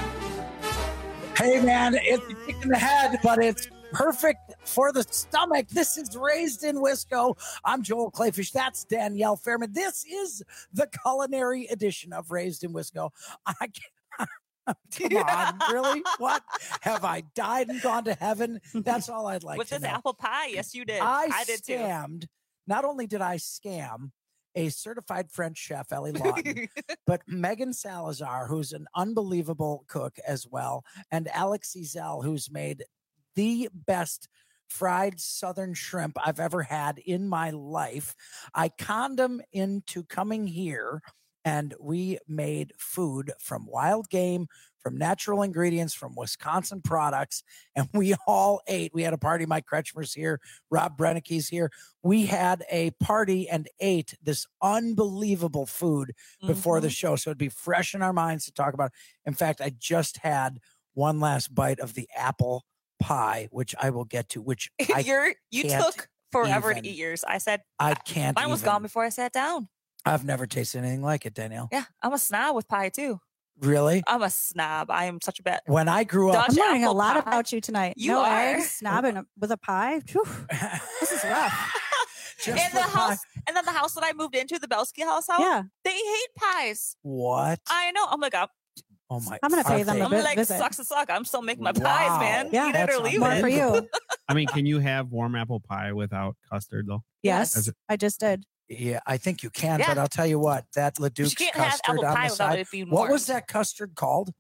[SPEAKER 16] Hey, man, it's a kick in the head, but it's perfect for the stomach. This is Raised in Wisco. I'm Joel Clayfish. That's Danielle Fairman. This is the culinary edition of Raised in Wisco. I can't. Come on, really? What? Have I died and gone to heaven? That's all I'd like
[SPEAKER 17] With
[SPEAKER 16] to
[SPEAKER 17] this
[SPEAKER 16] know.
[SPEAKER 17] apple pie? Yes, you did.
[SPEAKER 16] I,
[SPEAKER 17] I did too.
[SPEAKER 16] scammed. Not only did I scam a certified French chef, Ellie Lawton, but Megan Salazar, who's an unbelievable cook as well, and Alex Ezel, who's made the best fried southern shrimp I've ever had in my life. I conned them into coming here, and we made food from wild game, from natural ingredients, from Wisconsin products, and we all ate. We had a party. Mike Kretschmer's here. Rob Brennicke's here. We had a party and ate this unbelievable food before
[SPEAKER 17] Mm-hmm.
[SPEAKER 16] the show, so it'd be fresh in our minds to talk about. In fact, I just had one last bite of the apple pie, which I will get to, which I
[SPEAKER 17] You're, you
[SPEAKER 16] can't
[SPEAKER 17] took forever
[SPEAKER 16] even-
[SPEAKER 17] to eat yours. I said,
[SPEAKER 16] I can't
[SPEAKER 17] mine was
[SPEAKER 16] even.
[SPEAKER 17] gone before I sat down.
[SPEAKER 16] I've never tasted anything like it, Danielle.
[SPEAKER 17] Yeah, I'm a snob with pie too.
[SPEAKER 16] Really?
[SPEAKER 17] I'm a snob. I am such a bad.
[SPEAKER 16] When I grew up,
[SPEAKER 17] Dutch
[SPEAKER 18] I'm learning a
[SPEAKER 17] apple
[SPEAKER 18] lot
[SPEAKER 17] pie.
[SPEAKER 18] about you tonight.
[SPEAKER 17] You
[SPEAKER 18] no
[SPEAKER 17] are.
[SPEAKER 18] eggs, snobbing a- with a pie. Whew. This is rough.
[SPEAKER 16] Just
[SPEAKER 17] And the
[SPEAKER 16] for pie.
[SPEAKER 17] house, and then the house that I moved into, the Belsky house, house,
[SPEAKER 18] Yeah.
[SPEAKER 17] they hate pies.
[SPEAKER 16] What?
[SPEAKER 17] I know. I'm like, I'm,
[SPEAKER 16] Oh my!
[SPEAKER 18] I'm gonna pay
[SPEAKER 16] are
[SPEAKER 18] them
[SPEAKER 16] they-
[SPEAKER 18] a
[SPEAKER 17] I'm
[SPEAKER 18] bit
[SPEAKER 17] like,
[SPEAKER 18] visit.
[SPEAKER 17] sucks to suck. I'm still making my
[SPEAKER 16] Wow.
[SPEAKER 17] pies, man.
[SPEAKER 18] Yeah,
[SPEAKER 17] Eat it or
[SPEAKER 16] that's
[SPEAKER 17] leave
[SPEAKER 18] More
[SPEAKER 17] it.
[SPEAKER 18] for you.
[SPEAKER 19] I mean, can you have warm apple pie without custard though?
[SPEAKER 18] Yes,
[SPEAKER 19] As it-
[SPEAKER 18] I just did.
[SPEAKER 16] Yeah, I think you can,
[SPEAKER 17] Yeah.
[SPEAKER 16] but I'll tell you what, that Leduc's
[SPEAKER 17] can't have
[SPEAKER 16] custard
[SPEAKER 17] apple
[SPEAKER 16] on
[SPEAKER 17] pie
[SPEAKER 16] the
[SPEAKER 17] without
[SPEAKER 16] side.
[SPEAKER 17] it being
[SPEAKER 16] What was
[SPEAKER 17] warm.
[SPEAKER 16] that custard called?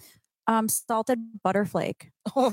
[SPEAKER 18] Um, salted butterflake.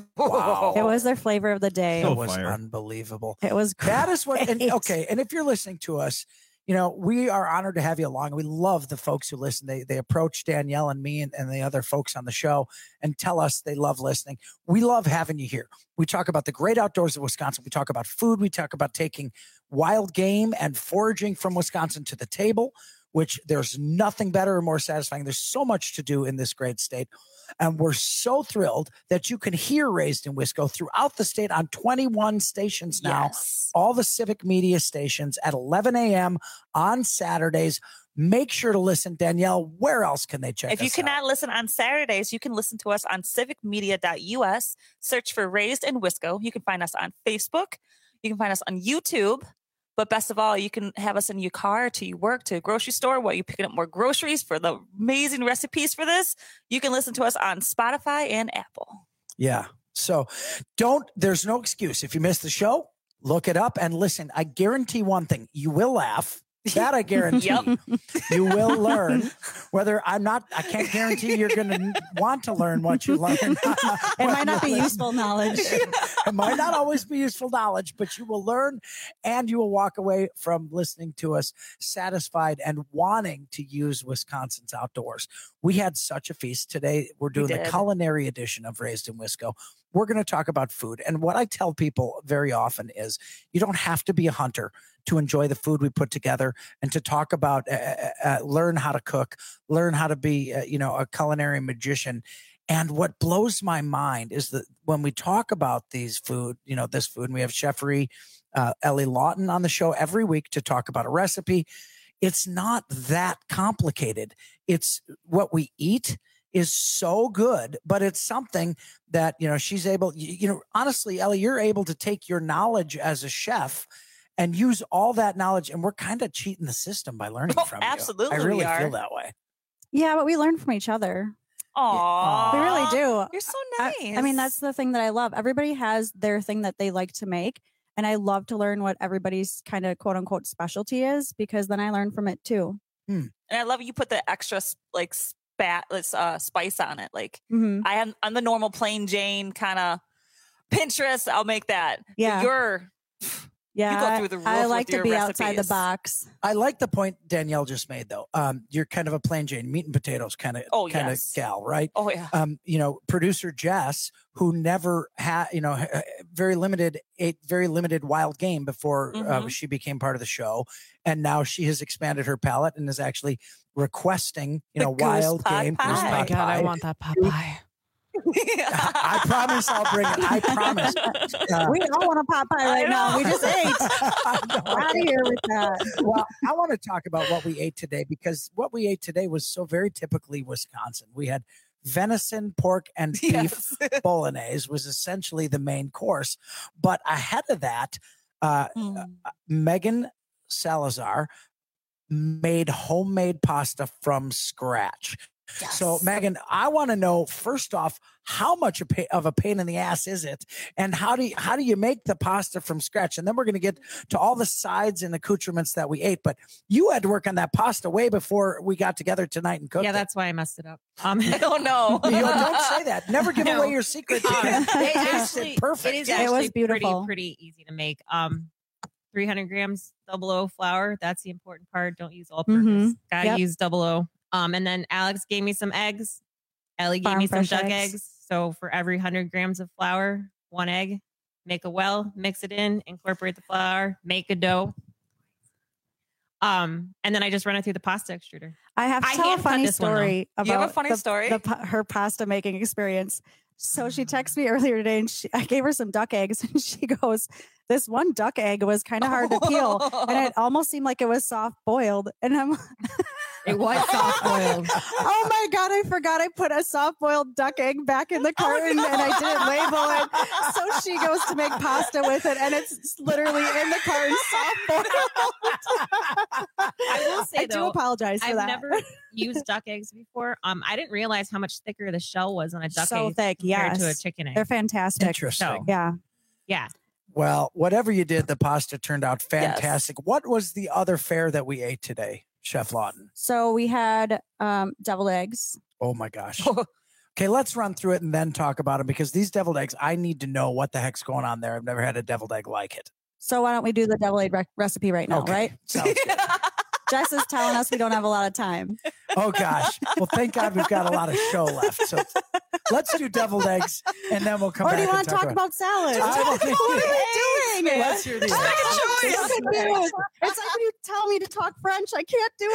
[SPEAKER 16] Wow.
[SPEAKER 18] It was their flavor of the day.
[SPEAKER 19] So
[SPEAKER 16] It was
[SPEAKER 19] fire.
[SPEAKER 16] unbelievable.
[SPEAKER 18] It was great.
[SPEAKER 16] That is what. And, okay, and if you're listening to us, you know we are honored to have you along. We love the folks who listen. They they approach Danielle and me and, and the other folks on the show and tell us they love listening. We love having you here. We talk about the great outdoors of Wisconsin. We talk about food. We talk about taking wild game and foraging from Wisconsin to the table, which there's nothing better or more satisfying. There's so much to do in this great state. And we're so thrilled that you can hear Raised in Wisco throughout the state on twenty-one stations now,
[SPEAKER 17] Yes.
[SPEAKER 16] all the civic media stations at eleven a.m. on Saturdays. Make sure to listen. Danielle, where else can they check
[SPEAKER 17] If you
[SPEAKER 16] us
[SPEAKER 17] cannot
[SPEAKER 16] out?
[SPEAKER 17] listen on Saturdays, you can listen to us on civic media dot U S. Search for Raised in Wisco. You can find us on Facebook. You can find us on YouTube. But best of all, you can have us in your car to your work, to a grocery store while you're picking up more groceries for the amazing recipes for this. You can listen to us on Spotify and Apple.
[SPEAKER 16] Yeah. So don't, there's no excuse. If you missed the show, look it up and listen. I guarantee one thing, you will laugh. That I guarantee.
[SPEAKER 17] Yep.
[SPEAKER 16] You will learn. Whether I'm not, I can't guarantee you're going to want to learn what you learn.
[SPEAKER 18] It might not be useful knowledge.
[SPEAKER 16] It might not always be useful knowledge, but you will learn and you will walk away from listening to us satisfied and wanting to use Wisconsin's outdoors. We had such a feast today. We're doing the
[SPEAKER 17] did.
[SPEAKER 16] culinary edition of Raised in Wisco. We're going to talk about food. And what I tell people very often is you don't have to be a hunter to enjoy the food we put together and to talk about, uh, uh, learn how to cook, learn how to be, uh, you know, a culinary magician. And what blows my mind is that when we talk about these food, you know, this food, and we have Cheffery uh, Ellie Lawton on the show every week to talk about a recipe. It's not that complicated. It's what we eat is so good, but it's something that, you know, she's able, you, you know, honestly, Ellie, you're able to take your knowledge as a chef and use all that knowledge. And we're kind of cheating the system by learning
[SPEAKER 17] Oh,
[SPEAKER 16] from
[SPEAKER 17] absolutely
[SPEAKER 16] you. I
[SPEAKER 17] we
[SPEAKER 16] really
[SPEAKER 17] are.
[SPEAKER 16] feel that way.
[SPEAKER 18] Yeah, but we learn from each other.
[SPEAKER 17] Aww.
[SPEAKER 18] We really do.
[SPEAKER 17] You're so
[SPEAKER 18] I-
[SPEAKER 17] nice.
[SPEAKER 18] I, mean, that's the thing that I love. Everybody has their thing that they like to make. And I love to learn what everybody's kind of quote unquote specialty is, because then I learn from it too.
[SPEAKER 17] And I love you put the extra like spat, uh, spice on it. Like
[SPEAKER 18] Mhm.
[SPEAKER 17] I am, I'm the normal plain Jane kind of Pinterest. I'll make that. But
[SPEAKER 18] Yeah.
[SPEAKER 17] you're,
[SPEAKER 18] Yeah,
[SPEAKER 17] you go through the roof
[SPEAKER 18] I like
[SPEAKER 17] with
[SPEAKER 18] to
[SPEAKER 17] your
[SPEAKER 18] be outside the
[SPEAKER 17] recipes.
[SPEAKER 18] box.
[SPEAKER 16] I like the point Danielle just made, though. Um, you're kind of a plain Jane, meat and potatoes kind of
[SPEAKER 17] Oh,
[SPEAKER 16] kind
[SPEAKER 17] yes.
[SPEAKER 16] of gal, right?
[SPEAKER 17] Oh, yeah.
[SPEAKER 16] Um, you know, producer Jess, who never had, you know, ha- very limited, ate very limited wild game before uh,
[SPEAKER 17] Mhm.
[SPEAKER 16] she became part of the show, and now she has expanded her palate and is actually requesting, you
[SPEAKER 17] The
[SPEAKER 16] know,
[SPEAKER 17] goose
[SPEAKER 16] wild
[SPEAKER 17] pot
[SPEAKER 16] game.
[SPEAKER 17] pie.
[SPEAKER 16] goose
[SPEAKER 17] Oh my
[SPEAKER 16] pot
[SPEAKER 7] God, I
[SPEAKER 16] pie.
[SPEAKER 7] want that Popeye.
[SPEAKER 16] I promise I'll bring it. I promise. Uh,
[SPEAKER 18] We all want a pot pie right now. We just ate. Out of here with that.
[SPEAKER 16] Well, I want to talk about what we ate today, because what we ate today was so very typically Wisconsin. We had venison, pork, and beef bolognese was essentially the main course. But ahead of that, uh, uh, Megan Salazar made homemade pasta from scratch. So, Megan, I want to know first off, how much a pa- of a pain in the ass is it, and how do you, how do you make the pasta from scratch? And then we're going to get to all the sides and accoutrements that we ate. But you had to work on that pasta way before we got together tonight and cooked.
[SPEAKER 5] Yeah,
[SPEAKER 16] it.
[SPEAKER 5] that's why I messed it up. Um,
[SPEAKER 17] oh no!
[SPEAKER 16] You know, don't say that. Never give
[SPEAKER 5] No.
[SPEAKER 16] away your secret.
[SPEAKER 5] Um,
[SPEAKER 16] It
[SPEAKER 5] it
[SPEAKER 16] tasted
[SPEAKER 5] actually,
[SPEAKER 16] perfect.
[SPEAKER 5] It is
[SPEAKER 18] It
[SPEAKER 5] actually
[SPEAKER 18] was beautiful.
[SPEAKER 5] pretty pretty easy to make. Um, three hundred grams double O flour. That's the important part. Don't use all purpose.
[SPEAKER 18] Mhm.
[SPEAKER 5] Gotta
[SPEAKER 18] Yep.
[SPEAKER 5] use double O. Um, and then Alex gave me some eggs. Ellie gave
[SPEAKER 18] Farm
[SPEAKER 5] me some
[SPEAKER 18] fresh
[SPEAKER 5] duck
[SPEAKER 18] eggs.
[SPEAKER 5] eggs. So for every one hundred grams of flour, one egg. Make a well, mix it in, incorporate the flour, make a dough. Um, and then I just run it through the pasta extruder.
[SPEAKER 18] I have to
[SPEAKER 5] I
[SPEAKER 18] tell a
[SPEAKER 5] hand cut
[SPEAKER 18] funny
[SPEAKER 5] this one, though.
[SPEAKER 18] story
[SPEAKER 17] You
[SPEAKER 18] about
[SPEAKER 17] have a funny
[SPEAKER 18] the-
[SPEAKER 17] story?
[SPEAKER 18] the pa- her pasta making experience. So she texted me earlier today, and she, I gave her some duck eggs, and she goes, "This one duck egg was kind of hard to peel, and it almost seemed like it was soft boiled." And I'm,
[SPEAKER 5] It was soft boiled.
[SPEAKER 18] oh my god, I forgot I put a soft boiled duck egg back in the carton, and I didn't label it. So she goes to make pasta with it, and it's literally in the carton, soft boiled.
[SPEAKER 5] I will say
[SPEAKER 18] I do
[SPEAKER 5] though,
[SPEAKER 18] apologize for
[SPEAKER 5] I've
[SPEAKER 18] that.
[SPEAKER 5] never used duck eggs before. Um, I didn't realize how much thicker the shell was on a duck
[SPEAKER 18] So
[SPEAKER 5] egg
[SPEAKER 18] thick,
[SPEAKER 5] compared to a
[SPEAKER 18] yes.
[SPEAKER 5] chicken egg.
[SPEAKER 18] They're fantastic.
[SPEAKER 16] Interesting.
[SPEAKER 5] So,
[SPEAKER 18] Yeah.
[SPEAKER 5] yeah.
[SPEAKER 16] Well, whatever you did, the pasta turned out fantastic. What was the other fare that we ate today, Chef Lawton?
[SPEAKER 18] So we had um, deviled eggs.
[SPEAKER 16] Oh my gosh. Okay, let's run through it and then talk about them, because these deviled eggs, I need to know what the heck's going on there. I've never had a deviled egg like it.
[SPEAKER 18] So why don't we do the deviled egg re- recipe right now,
[SPEAKER 16] Okay.
[SPEAKER 18] right?
[SPEAKER 16] Sounds good.
[SPEAKER 18] Jess is telling us we don't have a lot of time.
[SPEAKER 16] Oh gosh. Well, thank God we've got a lot of show left. So let's do deviled eggs and then we'll come
[SPEAKER 18] Or
[SPEAKER 16] back.
[SPEAKER 18] do you
[SPEAKER 16] and
[SPEAKER 18] want to talk about salad?
[SPEAKER 16] I will-
[SPEAKER 18] What are we doing?
[SPEAKER 16] Let's hear these.
[SPEAKER 18] Just make a
[SPEAKER 16] eggs.
[SPEAKER 18] choice. It's like when you tell me to talk French, I can't do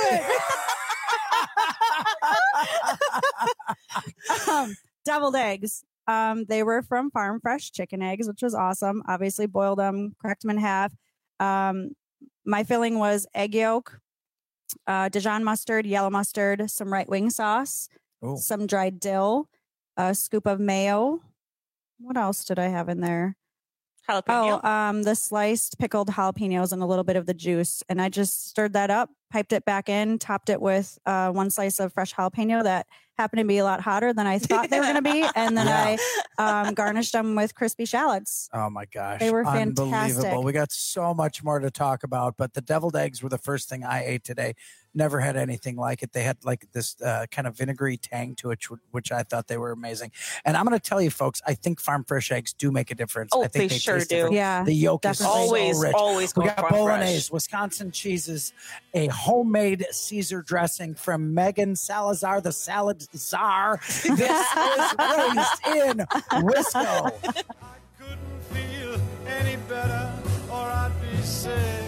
[SPEAKER 18] it. um, deviled eggs. Um, they were from Farm Fresh chicken eggs, which was awesome. Obviously, boiled them, cracked them in half. Um, my filling was egg yolk, uh, Dijon mustard, yellow mustard, some right wing sauce,
[SPEAKER 16] Ooh.
[SPEAKER 18] some dried dill, a scoop of mayo. What else did I have in there?
[SPEAKER 17] Jalapeno.
[SPEAKER 18] Oh, um, the sliced pickled jalapenos and a little bit of the juice. And I just stirred that up, piped it back in, topped it with uh, one slice of fresh jalapeno that happened to be a lot hotter than I thought they were going to be. And then
[SPEAKER 16] Yeah.
[SPEAKER 18] I um, garnished them with crispy shallots.
[SPEAKER 16] Oh my gosh.
[SPEAKER 18] They were
[SPEAKER 16] Unbelievable.
[SPEAKER 18] fantastic.
[SPEAKER 16] We got so much more to talk about, but the deviled eggs were the first thing I ate today. Never had anything like it. They had like this uh, kind of vinegary tang to it, which I thought they were amazing. And I'm going to tell you, folks, I think farm fresh eggs do make a difference.
[SPEAKER 17] Oh,
[SPEAKER 16] I think
[SPEAKER 17] they sure
[SPEAKER 16] taste
[SPEAKER 17] do.
[SPEAKER 16] different.
[SPEAKER 18] Yeah,
[SPEAKER 16] the yolk
[SPEAKER 18] definitely.
[SPEAKER 16] is
[SPEAKER 17] Always,
[SPEAKER 16] so rich.
[SPEAKER 17] always
[SPEAKER 16] We
[SPEAKER 17] go
[SPEAKER 16] got
[SPEAKER 17] farm
[SPEAKER 16] bolognese,
[SPEAKER 17] fresh.
[SPEAKER 16] Wisconsin cheeses, a homemade Caesar dressing from Megan Salazar, the salad czar. This is raised in Wisco.
[SPEAKER 15] Couldn't feel any better, or I'd be sick.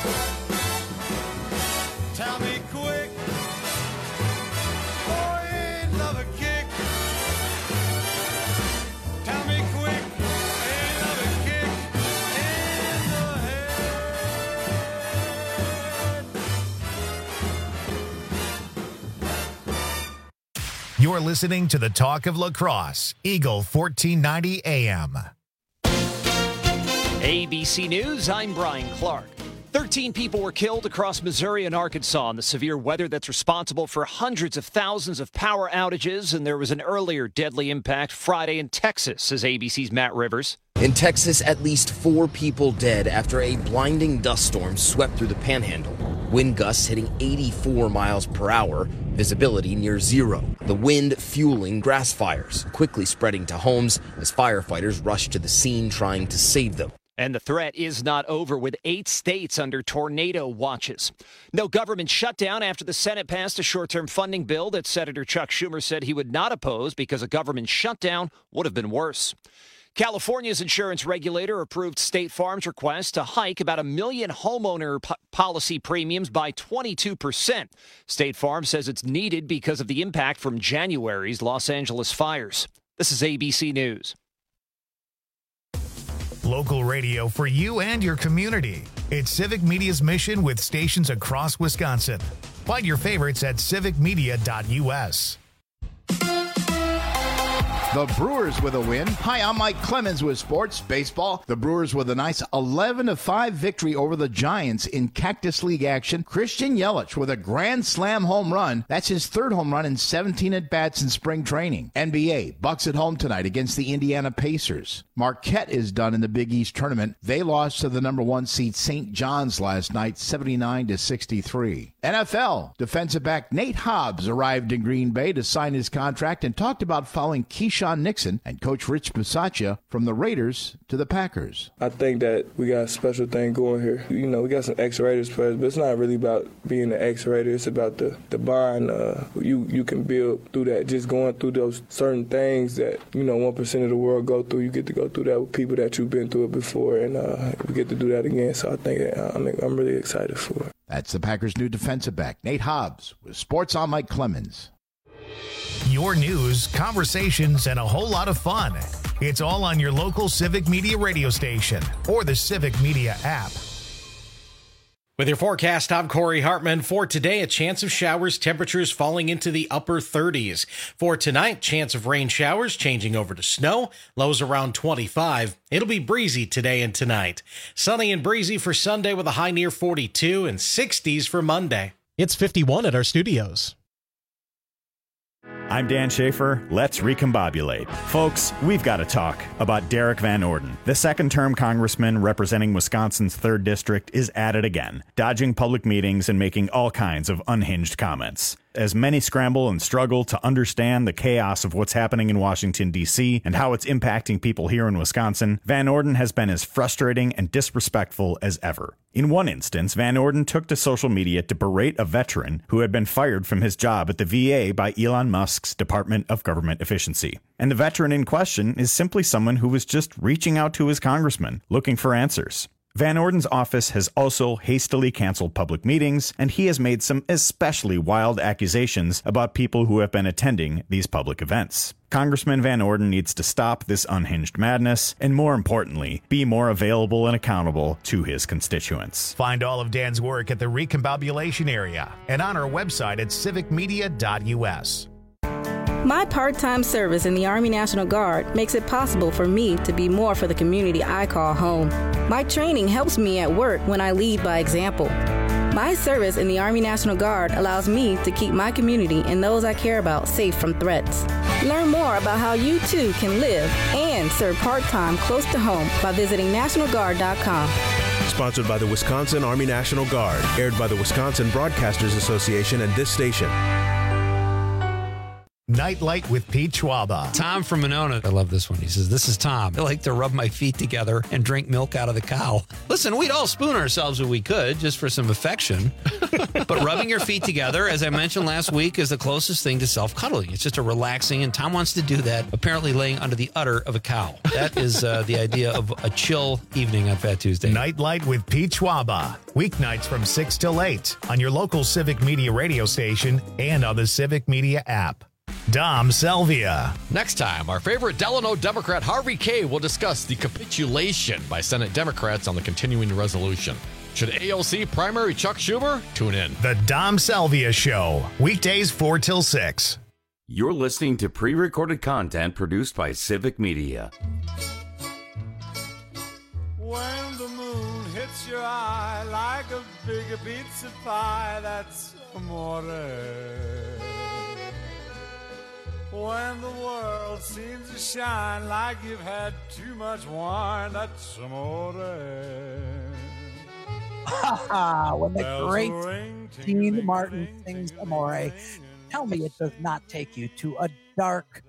[SPEAKER 15] Tell me quick, boy, ain't love a kick. Tell me quick, ain't love a kick in the head.
[SPEAKER 1] You're listening to the Talk of Lacrosse, Eagle fourteen ninety A M.
[SPEAKER 6] A B C News, I'm Brian Clark. thirteen people were killed across Missouri and Arkansas in the severe weather that's responsible for hundreds of thousands of power outages, and there was an earlier deadly impact Friday in Texas, says A B C's Matt Rivers.
[SPEAKER 8] In Texas, at least four people dead after a blinding dust storm swept through the panhandle. Wind gusts hitting eighty-four miles per hour, visibility near zero. The wind fueling grass fires, quickly spreading to homes as firefighters rushed to the scene trying to save them.
[SPEAKER 6] And the threat is not over, with eight states under tornado watches. No government shutdown after the Senate passed a short-term funding bill that Senator Chuck Schumer said he would not oppose because a government shutdown would have been worse. California's insurance regulator approved State Farm's request to hike about a million homeowner po- policy premiums by twenty-two percent. State Farm says it's needed because of the impact from January's Los Angeles fires. This is A B C News.
[SPEAKER 1] Local radio for you and your community. It's Civic Media's mission with stations across Wisconsin. Find your favorites at civic media dot u s.
[SPEAKER 9] The Brewers with a win. Hi, I'm Mike Clemens with Sports Baseball. The Brewers with a nice eleven to five victory over the Giants in Cactus League action. Christian Yelich with a grand slam home run. That's his third home run in seventeen at-bats in spring training. N B A, Bucks at home tonight against the Indiana Pacers. Marquette is done in the Big East tournament. They lost to the number one seed Saint John's last night, seventy-nine to sixty-three. N F L, defensive back Nate Hobbs arrived in Green Bay to sign his contract and talked about following Keyshawn Nixon and Coach Rich Bisaccia from the Raiders to the Packers.
[SPEAKER 24] I think that we got a special thing going here. You know, we got some ex-Raiders players, but it's not really about being an ex-Raider. It's about the, the bond uh, you, you can build through that, just going through those certain things that, you know, one percent of the world go through. You get to go through that with people that you've been through it before, and uh, we get to do that again. So I think uh, I'm, I'm really excited for it.
[SPEAKER 9] That's the Packers' new defensive back, Nate Hobbs, with Sports on Mike Clemens.
[SPEAKER 1] Your news, conversations, and a whole lot of fun. It's all on your local Civic Media radio station or the Civic Media app.
[SPEAKER 10] With your forecast, I'm Corey Hartman. For today, a chance of showers, temperatures falling into the upper thirties. For tonight, chance of rain showers changing over to snow, lows around twenty-five. It'll be breezy today and tonight. Sunny and breezy for Sunday with a high near forty-two and sixties for Monday.
[SPEAKER 11] It's fifty-one at our studios.
[SPEAKER 25] I'm Dan Schaefer. Let's recombobulate. Folks, we've got to talk about Derek Van Orden. The second-term congressman representing Wisconsin's third District is at it again, dodging public meetings and making all kinds of unhinged comments. As many scramble and struggle to understand the chaos of what's happening in Washington, D C, and how it's impacting people here in Wisconsin, Van Orden has been as frustrating and disrespectful as ever. In one instance, Van Orden took to social media to berate a veteran who had been fired from his job at the V A by Elon Musk's Department of Government Efficiency. And the veteran in question is simply someone who was just reaching out to his congressman, looking for answers. Van Orden's office has also hastily canceled public meetings, and he has made some especially wild accusations about people who have been attending these public events. Congressman Van Orden needs to stop this unhinged madness, and more importantly, be more available and accountable to his constituents.
[SPEAKER 1] Find all of Dan's work at the Recombobulation area and on our website at civic media dot u s.
[SPEAKER 26] My part-time service in the Army National Guard makes it possible for me to be more for the community I call home. My training helps me at work when I lead by example. My service in the Army National Guard allows me to keep my community and those I care about safe from threats. Learn more about how you too can live and serve part-time close to home by visiting national guard dot com.
[SPEAKER 27] Sponsored by the Wisconsin Army National Guard, aired by the Wisconsin Broadcasters Association and this station.
[SPEAKER 1] Nightlight with Pete Schwaba.
[SPEAKER 4] Tom from Monona. I love this one. He says, this is Tom. I like to rub my feet together and drink milk out of the cow. Listen, we'd all spoon ourselves if we could, just for some affection. But rubbing your feet together, as I mentioned last week, is the closest thing to self-cuddling. It's just a relaxing, and Tom wants to do that, apparently laying under the udder of a cow. That is uh, the idea of a chill evening on Fat Tuesday.
[SPEAKER 1] Nightlight with Pete Schwaba. Weeknights from six till eight on your local Civic Media radio station and on the Civic Media app. Dom Selvia.
[SPEAKER 28] Next time, our favorite Delano Democrat Harvey Kaye will discuss the capitulation by Senate Democrats on the continuing resolution. Should A O C primary Chuck Schumer? Tune in.
[SPEAKER 1] The Dom Selvia Show, weekdays four till six.
[SPEAKER 14] You're listening to pre-recorded content produced by Civic Media.
[SPEAKER 15] When the moon hits your eye like a big pizza pie. That's amore. When the world seems to shine like you've had too much wine, that's amore.
[SPEAKER 16] When the
[SPEAKER 15] Bells
[SPEAKER 16] great
[SPEAKER 15] ring,
[SPEAKER 16] Dean Martin sings Amore, tell me it does not take you to a dark,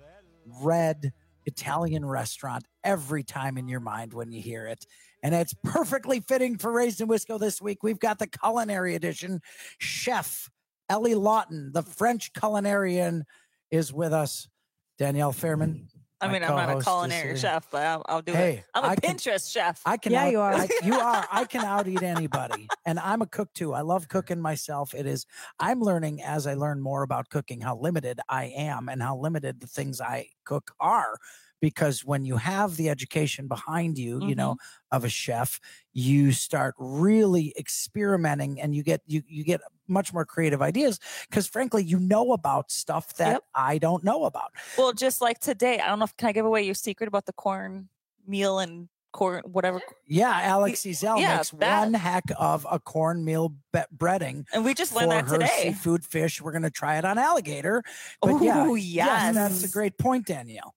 [SPEAKER 16] red Italian restaurant every time in your mind when you hear it. And it's perfectly fitting for Raised in Wisco this week. We've got the culinary edition. Chef Ellie Lawton, the French culinarian, is with us. Danielle Fairman.
[SPEAKER 17] I mean, I'm not a culinary chef, but I'll, I'll do
[SPEAKER 16] Hey,
[SPEAKER 17] it. I'm a
[SPEAKER 16] I can-
[SPEAKER 17] Pinterest chef.
[SPEAKER 16] I can
[SPEAKER 18] Yeah,
[SPEAKER 16] out,
[SPEAKER 18] you are.
[SPEAKER 16] I, you are. I can out eat anybody. And I'm a cook too. I love cooking myself. It is, I'm learning as I learn more about cooking how limited I am and how limited the things I cook are. Because when you have the education behind you, you know, of a chef, you start really experimenting and you get, you, you get much more creative ideas because frankly, you know about stuff that
[SPEAKER 17] Yep.
[SPEAKER 16] I don't know about.
[SPEAKER 17] Well, just like today, I don't know if can I give away your secret about the corn meal and corn whatever.
[SPEAKER 16] Yeah, Alex Ezel
[SPEAKER 17] Yeah,
[SPEAKER 16] makes
[SPEAKER 17] that-
[SPEAKER 16] one heck of a cornmeal be- breading.
[SPEAKER 17] And we just
[SPEAKER 16] for
[SPEAKER 17] learned that
[SPEAKER 16] her
[SPEAKER 17] today.
[SPEAKER 16] seafood fish. We're going to try it on alligator. But
[SPEAKER 17] Ooh,
[SPEAKER 16] yeah,
[SPEAKER 17] yes.
[SPEAKER 16] that's a great point, Danielle.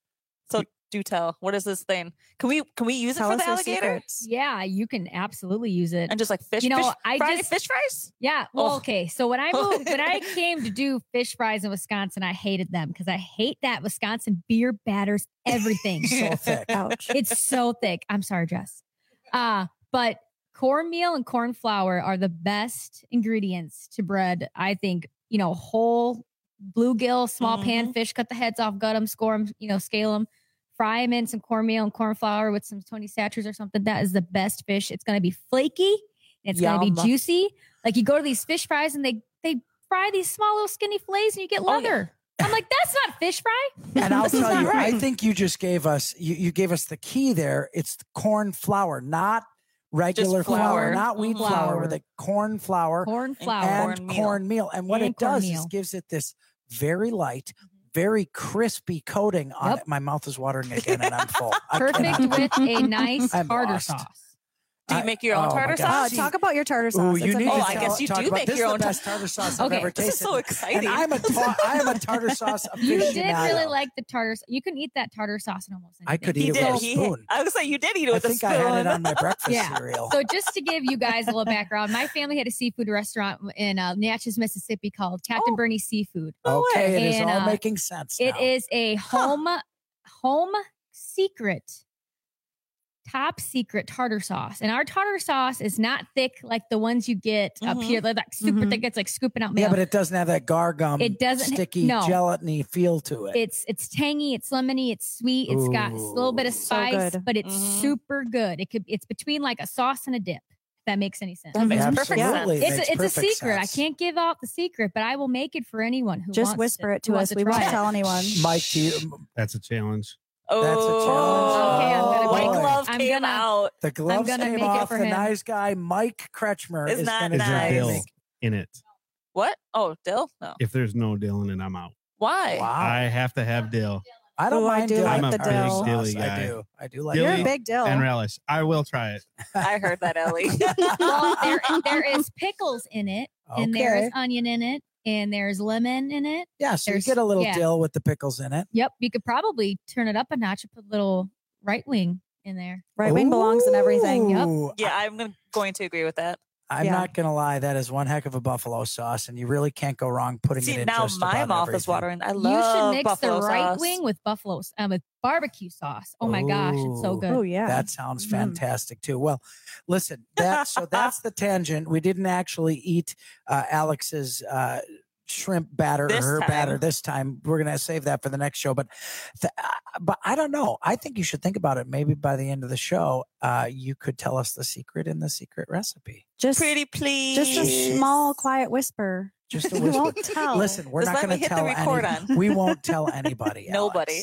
[SPEAKER 17] So do tell. What is this thing? Can we can we use
[SPEAKER 18] Tell
[SPEAKER 17] it for
[SPEAKER 18] us
[SPEAKER 17] the
[SPEAKER 18] your
[SPEAKER 17] alligator?
[SPEAKER 18] secrets.
[SPEAKER 2] Yeah, you can absolutely use it.
[SPEAKER 17] And just like fish,
[SPEAKER 2] You know,
[SPEAKER 17] fish,
[SPEAKER 2] I
[SPEAKER 17] fried
[SPEAKER 2] just-
[SPEAKER 17] fish fries?
[SPEAKER 2] Yeah. Well,
[SPEAKER 17] Oh.
[SPEAKER 2] okay. So when I moved, when I came to do fish fries in Wisconsin, I hated them because I hate that Wisconsin beer batters everything.
[SPEAKER 16] So thick.
[SPEAKER 18] Ouch.
[SPEAKER 2] It's so thick. I'm sorry, Jess. Uh, but cornmeal and corn flour are the best ingredients to bread. I think, you know, whole bluegill, small pan fish, cut the heads off, gut them, score them, you know, scale them, fry them in some cornmeal and corn flour with some Tony Satchers or something. That is the best fish. It's going to be flaky. And it's going to
[SPEAKER 17] Yum.
[SPEAKER 2] be juicy. Like you go to these fish fries and they, they fry these small little skinny fillets and you get
[SPEAKER 17] Oh, yeah.
[SPEAKER 2] leather. I'm like, that's not fish fry.
[SPEAKER 16] And I'll
[SPEAKER 2] This is
[SPEAKER 16] tell
[SPEAKER 2] not
[SPEAKER 16] you,
[SPEAKER 2] right.
[SPEAKER 16] I think you just gave us, you, you gave us the key there. It's the corn flour, not regular flour.
[SPEAKER 17] flour.
[SPEAKER 16] not wheat flour,
[SPEAKER 2] Flour.
[SPEAKER 16] with a corn flour
[SPEAKER 2] Corn flour.
[SPEAKER 16] and
[SPEAKER 17] cornmeal.
[SPEAKER 16] cornmeal. And what
[SPEAKER 2] And
[SPEAKER 16] it does
[SPEAKER 2] cornmeal.
[SPEAKER 16] is gives it this very light, very crispy coating on
[SPEAKER 2] Yep.
[SPEAKER 16] it. My mouth is watering again and I'm full. I
[SPEAKER 2] Perfect
[SPEAKER 16] cannot-
[SPEAKER 2] with a nice
[SPEAKER 16] I'm
[SPEAKER 2] tartar
[SPEAKER 16] lost.
[SPEAKER 2] sauce.
[SPEAKER 17] Do you
[SPEAKER 16] I-
[SPEAKER 17] make your own
[SPEAKER 16] oh my
[SPEAKER 17] tartar
[SPEAKER 16] God.
[SPEAKER 17] sauce?
[SPEAKER 18] Uh, talk about your tartar
[SPEAKER 16] Ooh,
[SPEAKER 18] sauce.
[SPEAKER 16] you
[SPEAKER 18] It's
[SPEAKER 16] need
[SPEAKER 17] Oh,
[SPEAKER 16] to
[SPEAKER 17] I
[SPEAKER 16] tell-
[SPEAKER 17] guess you
[SPEAKER 16] talk
[SPEAKER 17] do
[SPEAKER 16] about-
[SPEAKER 17] make
[SPEAKER 16] this
[SPEAKER 17] your
[SPEAKER 16] is
[SPEAKER 17] own
[SPEAKER 16] the
[SPEAKER 17] tar-
[SPEAKER 16] best tartar sauce I've
[SPEAKER 2] Okay.
[SPEAKER 16] ever
[SPEAKER 2] This
[SPEAKER 16] tasted.
[SPEAKER 17] is so exciting.
[SPEAKER 16] And I'm a ta- I am a tartar sauce
[SPEAKER 2] You did
[SPEAKER 16] aficionado.
[SPEAKER 2] really like the tartar. You can eat that tartar sauce in almost anything.
[SPEAKER 16] I could
[SPEAKER 17] He
[SPEAKER 16] eat it
[SPEAKER 17] did.
[SPEAKER 16] with a
[SPEAKER 17] He,
[SPEAKER 16] spoon.
[SPEAKER 17] I was like, you did eat it
[SPEAKER 16] I
[SPEAKER 17] with a
[SPEAKER 16] think
[SPEAKER 17] spoon.
[SPEAKER 16] I had it on my breakfast
[SPEAKER 2] Yeah.
[SPEAKER 16] cereal.
[SPEAKER 2] So just to give you guys a little background, my family had a seafood restaurant in uh, Natchez, Mississippi called Captain
[SPEAKER 17] Oh.
[SPEAKER 2] Bernie's Seafood.
[SPEAKER 16] Okay, it is
[SPEAKER 2] And,
[SPEAKER 16] all
[SPEAKER 2] uh,
[SPEAKER 16] making sense
[SPEAKER 2] It
[SPEAKER 16] now.
[SPEAKER 2] is a home home secret, top secret tartar sauce, and our tartar sauce is not thick like the ones you get up
[SPEAKER 17] Mhm.
[SPEAKER 2] here. They're like super
[SPEAKER 18] Mhm.
[SPEAKER 2] thick. It's like scooping out
[SPEAKER 16] Yeah,
[SPEAKER 2] milk.
[SPEAKER 16] but it doesn't have that gargum,
[SPEAKER 2] It doesn't-
[SPEAKER 16] sticky,
[SPEAKER 2] no.
[SPEAKER 16] gelatiny feel to it.
[SPEAKER 2] It's it's tangy, it's lemony, it's sweet, it's got a little bit of
[SPEAKER 16] Ooh.
[SPEAKER 18] So
[SPEAKER 2] spice,
[SPEAKER 18] good.
[SPEAKER 2] but it's
[SPEAKER 17] Mhm.
[SPEAKER 2] super good. It could it's between like a sauce and a dip. If that makes any sense.
[SPEAKER 17] That makes
[SPEAKER 18] Mhm.
[SPEAKER 17] perfect
[SPEAKER 16] Absolutely.
[SPEAKER 17] sense.
[SPEAKER 2] It's
[SPEAKER 16] makes
[SPEAKER 2] a, it's a
[SPEAKER 16] perfect
[SPEAKER 2] secret.
[SPEAKER 16] sense.
[SPEAKER 2] I can't give out the secret, but I will make it for anyone who
[SPEAKER 18] Just
[SPEAKER 2] wants
[SPEAKER 18] whisper
[SPEAKER 2] to,
[SPEAKER 18] it
[SPEAKER 2] who
[SPEAKER 18] to
[SPEAKER 2] wants
[SPEAKER 18] us. We
[SPEAKER 2] try
[SPEAKER 18] won't
[SPEAKER 2] it.
[SPEAKER 18] tell anyone.
[SPEAKER 16] Mike, do you,
[SPEAKER 19] That's a challenge.
[SPEAKER 17] Oh,
[SPEAKER 16] That's a challenge.
[SPEAKER 2] Okay, I'm gonna
[SPEAKER 17] White
[SPEAKER 16] make it.
[SPEAKER 17] glove
[SPEAKER 2] I'm
[SPEAKER 17] came
[SPEAKER 2] gonna-
[SPEAKER 17] out.
[SPEAKER 16] the gloves
[SPEAKER 2] gonna
[SPEAKER 16] came
[SPEAKER 2] make it
[SPEAKER 16] off.
[SPEAKER 2] for
[SPEAKER 16] The
[SPEAKER 2] him.
[SPEAKER 16] nice guy, Mike Kretschmer,
[SPEAKER 17] It's
[SPEAKER 16] is
[SPEAKER 17] not
[SPEAKER 16] going to
[SPEAKER 19] Is there
[SPEAKER 17] nice.
[SPEAKER 19] dill in it?
[SPEAKER 17] What? Oh, dill? No.
[SPEAKER 19] If there's no dill in it, I'm out.
[SPEAKER 17] Why?
[SPEAKER 16] Wow.
[SPEAKER 19] I have to have dill.
[SPEAKER 16] I don't
[SPEAKER 18] Ooh, I
[SPEAKER 16] mind
[SPEAKER 18] do
[SPEAKER 16] dill.
[SPEAKER 18] like
[SPEAKER 19] I'm a
[SPEAKER 18] the
[SPEAKER 19] big
[SPEAKER 18] dill.
[SPEAKER 19] dilly
[SPEAKER 16] I
[SPEAKER 19] guy.
[SPEAKER 16] do. I do like
[SPEAKER 19] Dilly
[SPEAKER 18] You're a
[SPEAKER 16] dill.
[SPEAKER 18] big dill.
[SPEAKER 19] And relish. I will try it.
[SPEAKER 17] I heard that, Ellie.
[SPEAKER 2] Well, there there is pickles in it, and there's
[SPEAKER 16] Okay.
[SPEAKER 2] onion in it, and there's lemon in it.
[SPEAKER 16] Yeah, so you
[SPEAKER 2] there's-
[SPEAKER 16] get a little
[SPEAKER 2] yeah.
[SPEAKER 16] dill with the pickles in it.
[SPEAKER 2] Yep, you could probably turn it up a notch and put a little right wing in there.
[SPEAKER 18] Right wing belongs in everything.
[SPEAKER 2] Yep.
[SPEAKER 16] Ooh,
[SPEAKER 17] yeah, I'm gonna- going to agree with that.
[SPEAKER 16] I'm
[SPEAKER 18] Yeah.
[SPEAKER 16] not going to lie. That is one heck of a buffalo sauce, and you really can't go wrong putting
[SPEAKER 17] See,
[SPEAKER 16] it in
[SPEAKER 17] now
[SPEAKER 16] just
[SPEAKER 17] my
[SPEAKER 16] about
[SPEAKER 17] mouth is
[SPEAKER 16] everything.
[SPEAKER 17] watering. I
[SPEAKER 2] You
[SPEAKER 17] love
[SPEAKER 2] should mix
[SPEAKER 17] buffalo
[SPEAKER 2] the right
[SPEAKER 17] sauce.
[SPEAKER 2] wing with buffalo um, with barbecue sauce. Oh my gosh, it's so
[SPEAKER 16] Ooh.
[SPEAKER 2] good.
[SPEAKER 18] Oh yeah.
[SPEAKER 16] That sounds
[SPEAKER 18] Mm.
[SPEAKER 16] fantastic too. Well, listen, that so that's the tangent. We didn't actually eat uh, Alex's uh, shrimp batter
[SPEAKER 17] This
[SPEAKER 16] or her
[SPEAKER 17] time.
[SPEAKER 16] batter this time. We're gonna save that for the next show. But, th- uh, but I don't know. I think you should think about it. Maybe by the end of the show, uh, you could tell us the secret in the secret recipe.
[SPEAKER 18] just
[SPEAKER 17] Pretty please.
[SPEAKER 18] just a small, quiet whisper.
[SPEAKER 16] Just a
[SPEAKER 18] We
[SPEAKER 16] whisper.
[SPEAKER 18] won't tell.
[SPEAKER 16] Listen, we're
[SPEAKER 17] Just
[SPEAKER 16] not
[SPEAKER 17] let
[SPEAKER 16] going
[SPEAKER 17] me
[SPEAKER 16] to
[SPEAKER 17] hit the
[SPEAKER 16] tell
[SPEAKER 17] record
[SPEAKER 16] any,
[SPEAKER 17] on.
[SPEAKER 16] We won't tell anybody.
[SPEAKER 17] Nobody.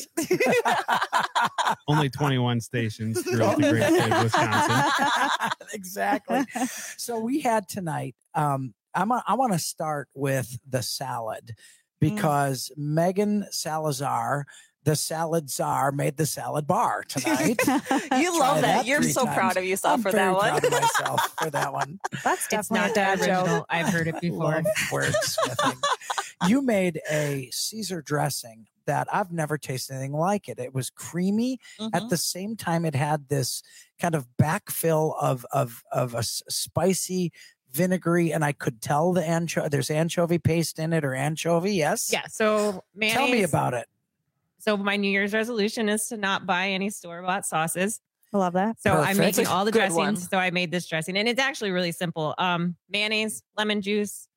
[SPEAKER 16] Alex.
[SPEAKER 19] Only twenty-one stations throughout the great state of Wisconsin.
[SPEAKER 16] Exactly. So we had tonight. Um, I'm a, I want to start with the salad because Megan Salazar the salad czar made the salad bar tonight.
[SPEAKER 17] You
[SPEAKER 16] Try
[SPEAKER 17] love that. You're
[SPEAKER 16] three
[SPEAKER 17] so
[SPEAKER 16] times.
[SPEAKER 17] proud of yourself
[SPEAKER 16] I'm
[SPEAKER 17] for
[SPEAKER 16] very
[SPEAKER 17] that one.
[SPEAKER 16] proud of myself for that one.
[SPEAKER 18] That's
[SPEAKER 5] It's
[SPEAKER 18] definitely
[SPEAKER 5] not
[SPEAKER 18] a
[SPEAKER 5] that
[SPEAKER 18] dad joke.
[SPEAKER 5] original. I've heard it before.
[SPEAKER 16] Love wordsmithing. You made a Caesar dressing that I've never tasted anything like it. It was creamy.
[SPEAKER 17] Mm-hmm.
[SPEAKER 16] At the same time, it had this kind of backfill of of of a s- spicy, vinegary, and I could tell the anchovy. There's anchovy paste in it, or anchovy. Yes.
[SPEAKER 5] Yeah. So mayonnaise.
[SPEAKER 16] Tell me about it.
[SPEAKER 5] So my New Year's resolution is to not buy any store bought sauces.
[SPEAKER 18] I love that.
[SPEAKER 5] So
[SPEAKER 16] Perfect.
[SPEAKER 5] I'm making all the
[SPEAKER 17] Good
[SPEAKER 5] dressings.
[SPEAKER 17] one.
[SPEAKER 5] So I made this dressing, and it's actually really simple. Um, mayonnaise, lemon juice,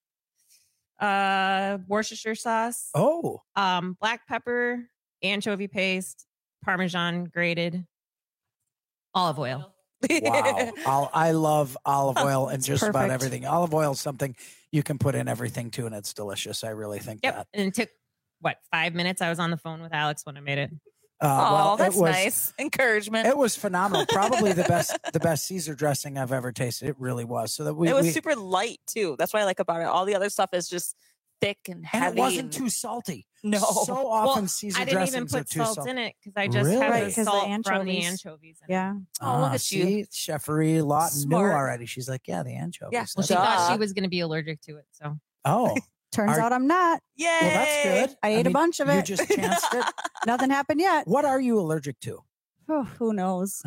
[SPEAKER 5] uh, Worcestershire sauce,
[SPEAKER 16] Oh,
[SPEAKER 5] um, black pepper, anchovy paste, Parmesan grated, olive oil.
[SPEAKER 16] wow. I'll, I love olive oil and
[SPEAKER 18] It's
[SPEAKER 16] just about
[SPEAKER 18] perfect.
[SPEAKER 16] everything. Olive oil is something you can put in everything too, and it's delicious. I really think
[SPEAKER 5] Yep.
[SPEAKER 16] that.
[SPEAKER 5] And it took what five minutes. I was on the phone with Alex when I made it.
[SPEAKER 16] Uh,
[SPEAKER 17] Oh,
[SPEAKER 16] well,
[SPEAKER 17] that's
[SPEAKER 16] it was,
[SPEAKER 17] nice. Encouragement.
[SPEAKER 16] It was phenomenal. Probably the best, the best Caesar dressing I've ever tasted. It really was. So that we,
[SPEAKER 17] it was
[SPEAKER 16] we-
[SPEAKER 17] super light too. That's what I like about it. All the other stuff is just thick and
[SPEAKER 16] and
[SPEAKER 17] heavy.
[SPEAKER 16] it wasn't
[SPEAKER 17] and-
[SPEAKER 16] too salty.
[SPEAKER 17] No.
[SPEAKER 16] So often
[SPEAKER 5] Well,
[SPEAKER 16] Caesar
[SPEAKER 5] I didn't even
[SPEAKER 16] dressings are
[SPEAKER 5] put
[SPEAKER 16] too
[SPEAKER 5] salt
[SPEAKER 16] salty.
[SPEAKER 5] in it because I just
[SPEAKER 16] Really?
[SPEAKER 5] have
[SPEAKER 16] Right,
[SPEAKER 5] the
[SPEAKER 18] 'cause the
[SPEAKER 5] salt from the
[SPEAKER 18] anchovies.
[SPEAKER 5] anchovies. in it.
[SPEAKER 18] Yeah.
[SPEAKER 17] Oh, look
[SPEAKER 16] Ah,
[SPEAKER 17] at you.
[SPEAKER 16] see, Chefery Lawton knew
[SPEAKER 17] Smart.
[SPEAKER 16] already. She's like, yeah, the anchovies.
[SPEAKER 17] Yeah.
[SPEAKER 5] Well,
[SPEAKER 16] That's
[SPEAKER 5] she
[SPEAKER 16] right.
[SPEAKER 5] thought
[SPEAKER 17] Duh.
[SPEAKER 5] she was going to be allergic to it. So
[SPEAKER 16] Oh,
[SPEAKER 18] Turns
[SPEAKER 16] Are-
[SPEAKER 18] out I'm not.
[SPEAKER 17] Yay.
[SPEAKER 16] well, that's good.
[SPEAKER 18] I ate a
[SPEAKER 16] mean,
[SPEAKER 18] bunch of
[SPEAKER 16] You
[SPEAKER 18] it.
[SPEAKER 16] just chanced it.
[SPEAKER 18] Nothing happened yet.
[SPEAKER 16] What are you allergic to?
[SPEAKER 18] Oh, who knows?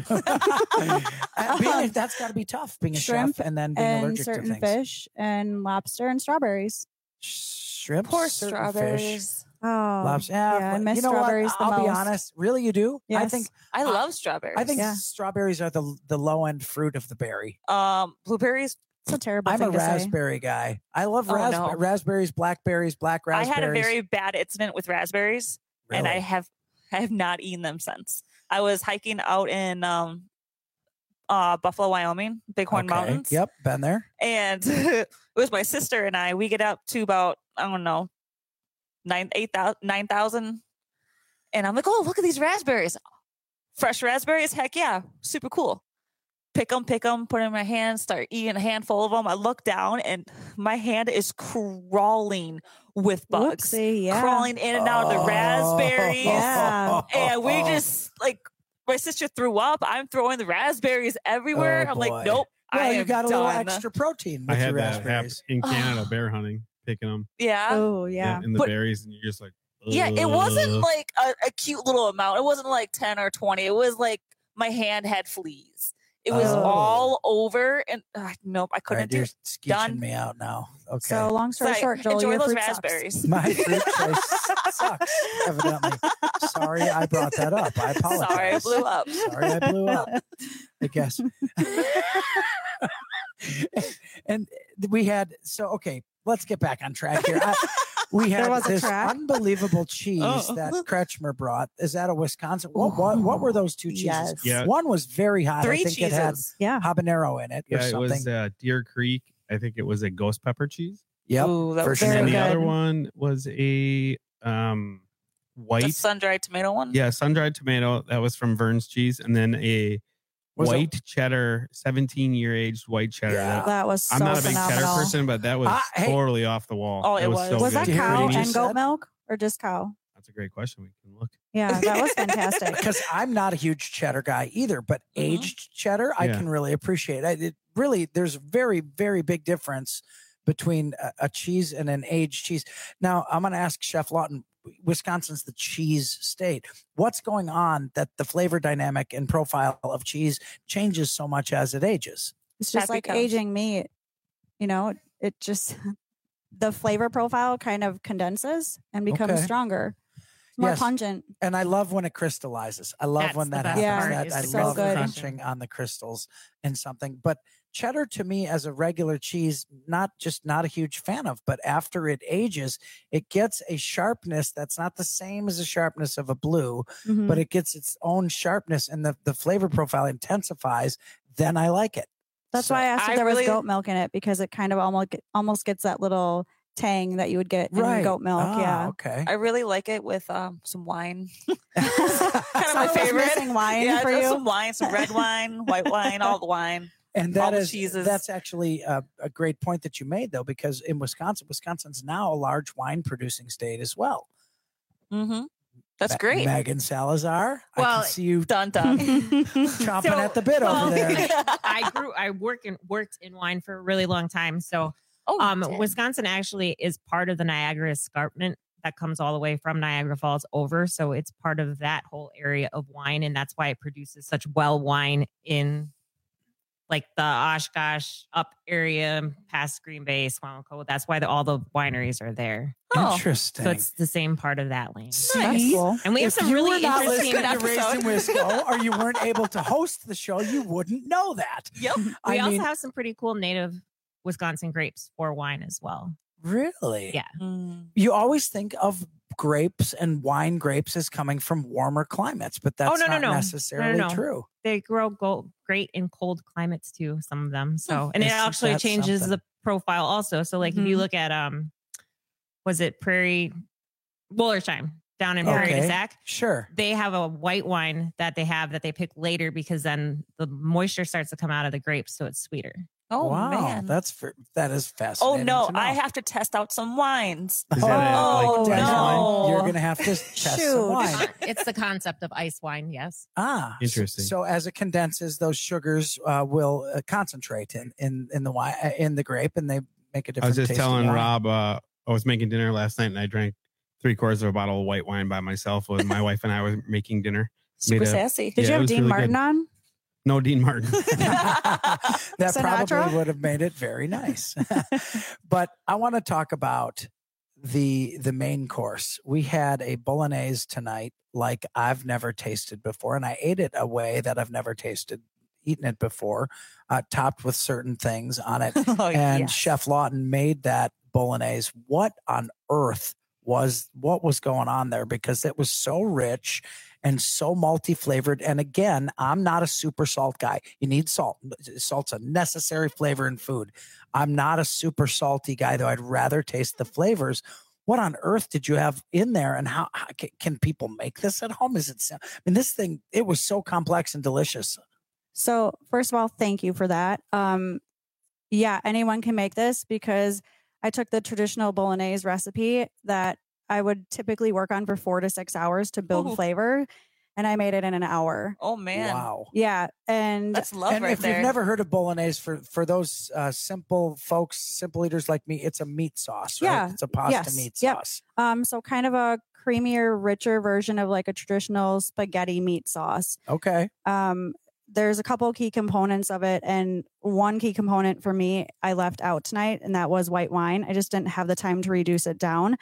[SPEAKER 16] Uh, being- that's got to be tough being a
[SPEAKER 18] Shrimp
[SPEAKER 16] chef and then being
[SPEAKER 18] and
[SPEAKER 16] allergic to
[SPEAKER 18] certain
[SPEAKER 16] things.
[SPEAKER 18] fish and lobster and strawberries.
[SPEAKER 16] Shrimp,
[SPEAKER 17] Poor
[SPEAKER 16] certain fish,
[SPEAKER 17] strawberries.
[SPEAKER 18] Oh,
[SPEAKER 16] lobster. Yeah,
[SPEAKER 18] yeah, I
[SPEAKER 16] but
[SPEAKER 18] miss
[SPEAKER 16] you know what?
[SPEAKER 18] strawberries the
[SPEAKER 16] I'll be
[SPEAKER 18] most.
[SPEAKER 16] honest. Really, you do? I
[SPEAKER 18] Yes.
[SPEAKER 16] think
[SPEAKER 17] I love strawberries.
[SPEAKER 16] I think
[SPEAKER 18] Yeah.
[SPEAKER 16] strawberries are the the low end fruit of the berry.
[SPEAKER 17] um blueberries.
[SPEAKER 18] It's a terrible
[SPEAKER 16] I'm
[SPEAKER 18] thing
[SPEAKER 16] a
[SPEAKER 18] to say.
[SPEAKER 16] raspberry guy. I love
[SPEAKER 17] Oh,
[SPEAKER 16] rasp-
[SPEAKER 17] no.
[SPEAKER 16] raspberries, blackberries, black
[SPEAKER 17] I
[SPEAKER 16] raspberries.
[SPEAKER 17] had a very bad incident with raspberries, and I
[SPEAKER 16] Really?
[SPEAKER 17] have I have not eaten them since. I was hiking out in um uh Buffalo, Wyoming, Bighorn
[SPEAKER 16] Okay.
[SPEAKER 17] Mountains.
[SPEAKER 16] Yep, been there.
[SPEAKER 17] And it was my sister and I. We get up to about I don't know nine eight thousand nine thousand, and I'm like, oh, look at these raspberries, fresh raspberries. Heck yeah, super cool. Pick them, pick them, put them in my hand, start eating a handful of them. I look down and my hand is crawling with bugs,
[SPEAKER 18] Whoopsie, yeah.
[SPEAKER 17] crawling in and out of the raspberries.
[SPEAKER 18] Yeah.
[SPEAKER 17] And we just like my sister threw up. I'm throwing the raspberries everywhere.
[SPEAKER 16] Oh,
[SPEAKER 17] I'm
[SPEAKER 16] boy.
[SPEAKER 17] like, nope.
[SPEAKER 16] Well,
[SPEAKER 17] I
[SPEAKER 16] you
[SPEAKER 17] am
[SPEAKER 16] got a little
[SPEAKER 17] done.
[SPEAKER 16] extra protein with
[SPEAKER 19] I had
[SPEAKER 16] your
[SPEAKER 19] that happen
[SPEAKER 16] raspberries.
[SPEAKER 19] in Canada bear hunting, picking them
[SPEAKER 17] Yeah.
[SPEAKER 18] Oh, yeah.
[SPEAKER 19] in the
[SPEAKER 17] But-
[SPEAKER 19] berries, and you're just like,
[SPEAKER 17] Yeah, it wasn't
[SPEAKER 19] "Ugh."
[SPEAKER 17] like a, a cute little amount. It wasn't like ten or twenty. It was like my hand had fleas. It was
[SPEAKER 16] Oh.
[SPEAKER 17] all over. And uh, nope, I
[SPEAKER 16] All
[SPEAKER 17] couldn't
[SPEAKER 16] right,
[SPEAKER 17] do
[SPEAKER 16] you're
[SPEAKER 17] it.
[SPEAKER 16] skeeching
[SPEAKER 17] Done.
[SPEAKER 16] me out now. Okay.
[SPEAKER 18] So long story
[SPEAKER 17] Sorry,
[SPEAKER 18] short, Joel,
[SPEAKER 17] enjoy
[SPEAKER 18] your
[SPEAKER 17] those
[SPEAKER 18] fruit sucks.
[SPEAKER 17] raspberries.
[SPEAKER 16] My fruit choice sucks, evidently. Sorry I brought that up. I apologize.
[SPEAKER 17] Sorry, I blew up.
[SPEAKER 16] Sorry I blew up. I guess. And we had, so, okay, let's get back on track here. I, we
[SPEAKER 18] There
[SPEAKER 16] had
[SPEAKER 18] was a
[SPEAKER 16] this
[SPEAKER 18] track?
[SPEAKER 16] unbelievable cheese
[SPEAKER 17] Oh.
[SPEAKER 16] that Kretschmer brought. Is that a Wisconsin? What, what, what were those two cheeses?
[SPEAKER 18] Yes.
[SPEAKER 19] Yeah.
[SPEAKER 16] One was very hot.
[SPEAKER 17] Three
[SPEAKER 16] I think it had
[SPEAKER 17] cheeses.
[SPEAKER 18] Yeah.
[SPEAKER 16] habanero in it or
[SPEAKER 19] Yeah, it
[SPEAKER 16] something.
[SPEAKER 19] was uh, Deer Creek. I think it was a ghost pepper cheese.
[SPEAKER 16] yep.
[SPEAKER 17] Ooh, that
[SPEAKER 16] for
[SPEAKER 17] was
[SPEAKER 16] sure.
[SPEAKER 19] And then
[SPEAKER 18] Very
[SPEAKER 19] the other
[SPEAKER 18] good.
[SPEAKER 19] one was a um,
[SPEAKER 17] The
[SPEAKER 19] white,
[SPEAKER 17] sun dried tomato one.
[SPEAKER 19] yeah, sun dried tomato. That was from Vern's Cheese, and then a
[SPEAKER 16] Was it-
[SPEAKER 19] white cheddar, seventeen year aged white cheddar.
[SPEAKER 16] Yeah.
[SPEAKER 19] That-
[SPEAKER 18] That was so
[SPEAKER 19] I'm not a big cheddar
[SPEAKER 18] phenomenal.
[SPEAKER 19] person, but that was
[SPEAKER 16] Ah, hey.
[SPEAKER 19] totally off the wall.
[SPEAKER 17] Oh, it
[SPEAKER 19] That was.
[SPEAKER 17] was.
[SPEAKER 19] So
[SPEAKER 18] Was
[SPEAKER 19] good.
[SPEAKER 18] that
[SPEAKER 16] Did you hear
[SPEAKER 18] cow
[SPEAKER 16] what you
[SPEAKER 18] and
[SPEAKER 16] said?
[SPEAKER 18] goat milk or just cow?
[SPEAKER 19] That's a great question. We can look.
[SPEAKER 18] Yeah, that was fantastic.
[SPEAKER 16] Because I'm not a huge cheddar guy either, but aged cheddar I
[SPEAKER 19] Yeah.
[SPEAKER 16] can really appreciate. I, it really, there's a very, very big difference between a, a cheese and an aged cheese. Now, I'm going to ask Chef Lawton. Wisconsin's the cheese state. What's going on that the flavor dynamic and profile of cheese changes so much as it ages?
[SPEAKER 18] It's just
[SPEAKER 17] That
[SPEAKER 18] like
[SPEAKER 17] becomes-
[SPEAKER 18] aging meat. You know, it just the flavor profile kind of condenses and becomes
[SPEAKER 16] Okay.
[SPEAKER 18] stronger, more
[SPEAKER 16] Yes.
[SPEAKER 18] pungent.
[SPEAKER 16] And I love when it crystallizes. I love
[SPEAKER 5] That's
[SPEAKER 16] when
[SPEAKER 5] the
[SPEAKER 16] that
[SPEAKER 5] best
[SPEAKER 16] happens.
[SPEAKER 18] part,
[SPEAKER 16] That
[SPEAKER 5] is
[SPEAKER 16] I
[SPEAKER 5] the
[SPEAKER 16] love
[SPEAKER 18] crystal
[SPEAKER 16] crunching on the crystals and something. But cheddar to me as a regular cheese, not just not a huge fan of, but after it ages, it gets a sharpness that's not the same as the sharpness of a blue,
[SPEAKER 18] Mhm.
[SPEAKER 16] but it gets its own sharpness and the, the flavor profile intensifies. Then I like it.
[SPEAKER 18] That's
[SPEAKER 16] So-
[SPEAKER 18] why I asked if
[SPEAKER 17] I
[SPEAKER 18] there
[SPEAKER 17] really-
[SPEAKER 18] was goat milk in it because it kind of almost almost gets that little tang that you would get in
[SPEAKER 16] Right.
[SPEAKER 18] goat milk.
[SPEAKER 16] Ah,
[SPEAKER 18] yeah.
[SPEAKER 16] Okay.
[SPEAKER 17] I really like it with um, some wine. kind of my
[SPEAKER 18] Someone's
[SPEAKER 17] favorite.
[SPEAKER 18] missing wine
[SPEAKER 17] yeah,
[SPEAKER 18] for
[SPEAKER 17] just
[SPEAKER 18] you?
[SPEAKER 17] some wine, some red wine, white wine, all the wine.
[SPEAKER 16] And
[SPEAKER 17] all
[SPEAKER 16] that
[SPEAKER 17] the
[SPEAKER 16] is
[SPEAKER 17] cheeses.
[SPEAKER 16] that's actually a, a great point that you made, though, because in Wisconsin, Wisconsin's now a large wine producing state as well.
[SPEAKER 17] Mm-hmm. That's
[SPEAKER 16] Ma-
[SPEAKER 17] great.
[SPEAKER 16] Megan Salazar. I
[SPEAKER 5] Well,
[SPEAKER 16] can see you
[SPEAKER 17] dun dun.
[SPEAKER 16] chomping
[SPEAKER 5] So-
[SPEAKER 16] at the bit
[SPEAKER 5] well,
[SPEAKER 16] over there.
[SPEAKER 5] I grew, I work in, worked in wine for a really long time. So,
[SPEAKER 17] Oh, you
[SPEAKER 5] um,
[SPEAKER 17] did.
[SPEAKER 5] Wisconsin actually is part of the Niagara Escarpment that comes all the way from Niagara Falls over. So it's part of that whole area of wine. And that's why it produces such well wine in like the Oshkosh up area past Green Bay, Swamico. That's why the, all the wineries are there.
[SPEAKER 17] Oh.
[SPEAKER 16] Interesting.
[SPEAKER 5] So it's the same part of that land.
[SPEAKER 16] See?
[SPEAKER 5] And we have
[SPEAKER 16] If
[SPEAKER 5] some
[SPEAKER 16] you
[SPEAKER 5] really
[SPEAKER 16] were not
[SPEAKER 5] interesting
[SPEAKER 16] listening to Raised in Wisco, or you weren't able to host the show, you wouldn't know that.
[SPEAKER 17] Yep.
[SPEAKER 5] We
[SPEAKER 16] I
[SPEAKER 5] also
[SPEAKER 16] mean-
[SPEAKER 5] have some pretty cool native Wisconsin grapes for wine as well.
[SPEAKER 16] Really?
[SPEAKER 5] Yeah.
[SPEAKER 17] Mm.
[SPEAKER 16] You always think of grapes and wine grapes as coming from warmer climates, but that's
[SPEAKER 5] oh, no, no,
[SPEAKER 16] not
[SPEAKER 5] no.
[SPEAKER 16] necessarily
[SPEAKER 5] no, no, no.
[SPEAKER 16] true.
[SPEAKER 5] They grow go- great in cold climates too, some of them. So, and it
[SPEAKER 16] Isn't
[SPEAKER 5] actually
[SPEAKER 16] that
[SPEAKER 5] changes
[SPEAKER 16] something?
[SPEAKER 5] the profile also. So, like if you look at, um, was it Prairie Wollersheim down in Prairie
[SPEAKER 16] Okay.
[SPEAKER 5] du Sac?
[SPEAKER 16] Sure.
[SPEAKER 5] They have a white wine that they have that they pick later because then the moisture starts to come out of the grapes, so it's sweeter.
[SPEAKER 17] Oh
[SPEAKER 16] wow,
[SPEAKER 17] man.
[SPEAKER 16] that's for, that is
[SPEAKER 17] Oh
[SPEAKER 16] fascinating.
[SPEAKER 17] no,
[SPEAKER 16] to know.
[SPEAKER 17] I have to test out some wines.
[SPEAKER 19] Is that a,
[SPEAKER 17] Oh,
[SPEAKER 19] like, ice
[SPEAKER 17] no.
[SPEAKER 19] wine?
[SPEAKER 16] You're going to have to test some
[SPEAKER 17] Shoot.
[SPEAKER 16] wine.
[SPEAKER 5] It's the concept of ice wine, yes.
[SPEAKER 16] Ah,
[SPEAKER 19] Interesting.
[SPEAKER 16] So as it condenses, those sugars uh, will uh, concentrate in, in in the wine uh, in the grape, and they make a
[SPEAKER 19] I
[SPEAKER 16] different.
[SPEAKER 19] was just
[SPEAKER 16] tasting
[SPEAKER 19] telling
[SPEAKER 16] wine.
[SPEAKER 19] Rob, uh, I was making dinner last night and I drank three quarters of a bottle of white wine by myself when my wife and I were making dinner.
[SPEAKER 17] Super
[SPEAKER 19] Made a-
[SPEAKER 17] sassy.
[SPEAKER 18] Did
[SPEAKER 19] Yeah,
[SPEAKER 18] you
[SPEAKER 19] it
[SPEAKER 18] have
[SPEAKER 19] was
[SPEAKER 18] Dean
[SPEAKER 19] really
[SPEAKER 18] Martin
[SPEAKER 19] good.
[SPEAKER 18] on?
[SPEAKER 19] No, Dean Martin.
[SPEAKER 16] that
[SPEAKER 18] Sinatra?
[SPEAKER 16] probably would have made it very nice. But I want to talk about the the main course. We had a bolognese tonight like I've never tasted before, and I ate it a way that I've never tasted eaten it before, uh, topped with certain things on it.
[SPEAKER 17] Oh,
[SPEAKER 16] and
[SPEAKER 17] yes.
[SPEAKER 16] Chef Lawton made that bolognese. What on earth was what was going on there? Because it was so rich and so multi-flavored. And again, I'm not a super salt guy. You need salt. Salt's a necessary flavor in food. I'm not a super salty guy, though. I'd rather taste the flavors. What on earth did you have in there, and how, how ca- can people make this at home? Is it? I mean, this thing, it was so complex and delicious.
[SPEAKER 18] So, first of all, thank you for that. Um, yeah, anyone can make this because I took the traditional bolognese recipe that I would typically work on for four to six hours to build
[SPEAKER 17] Ooh.
[SPEAKER 18] flavor, and I made it in an hour.
[SPEAKER 17] Oh man.
[SPEAKER 16] Wow.
[SPEAKER 18] Yeah, and
[SPEAKER 17] That's love
[SPEAKER 16] And
[SPEAKER 17] right
[SPEAKER 16] if
[SPEAKER 17] there.
[SPEAKER 16] you've never heard of bolognese, for for those uh, simple folks, simple eaters like me, it's a meat sauce, right?
[SPEAKER 18] Yeah.
[SPEAKER 16] It's a pasta
[SPEAKER 18] Yes.
[SPEAKER 16] meat
[SPEAKER 18] Yep.
[SPEAKER 16] sauce.
[SPEAKER 18] um, so kind of a creamier, richer version of like a traditional spaghetti meat sauce.
[SPEAKER 16] Okay.
[SPEAKER 18] Um, there's a couple key components of it, and one key component for me I left out tonight, and that was white wine. I just didn't have the time to reduce it down.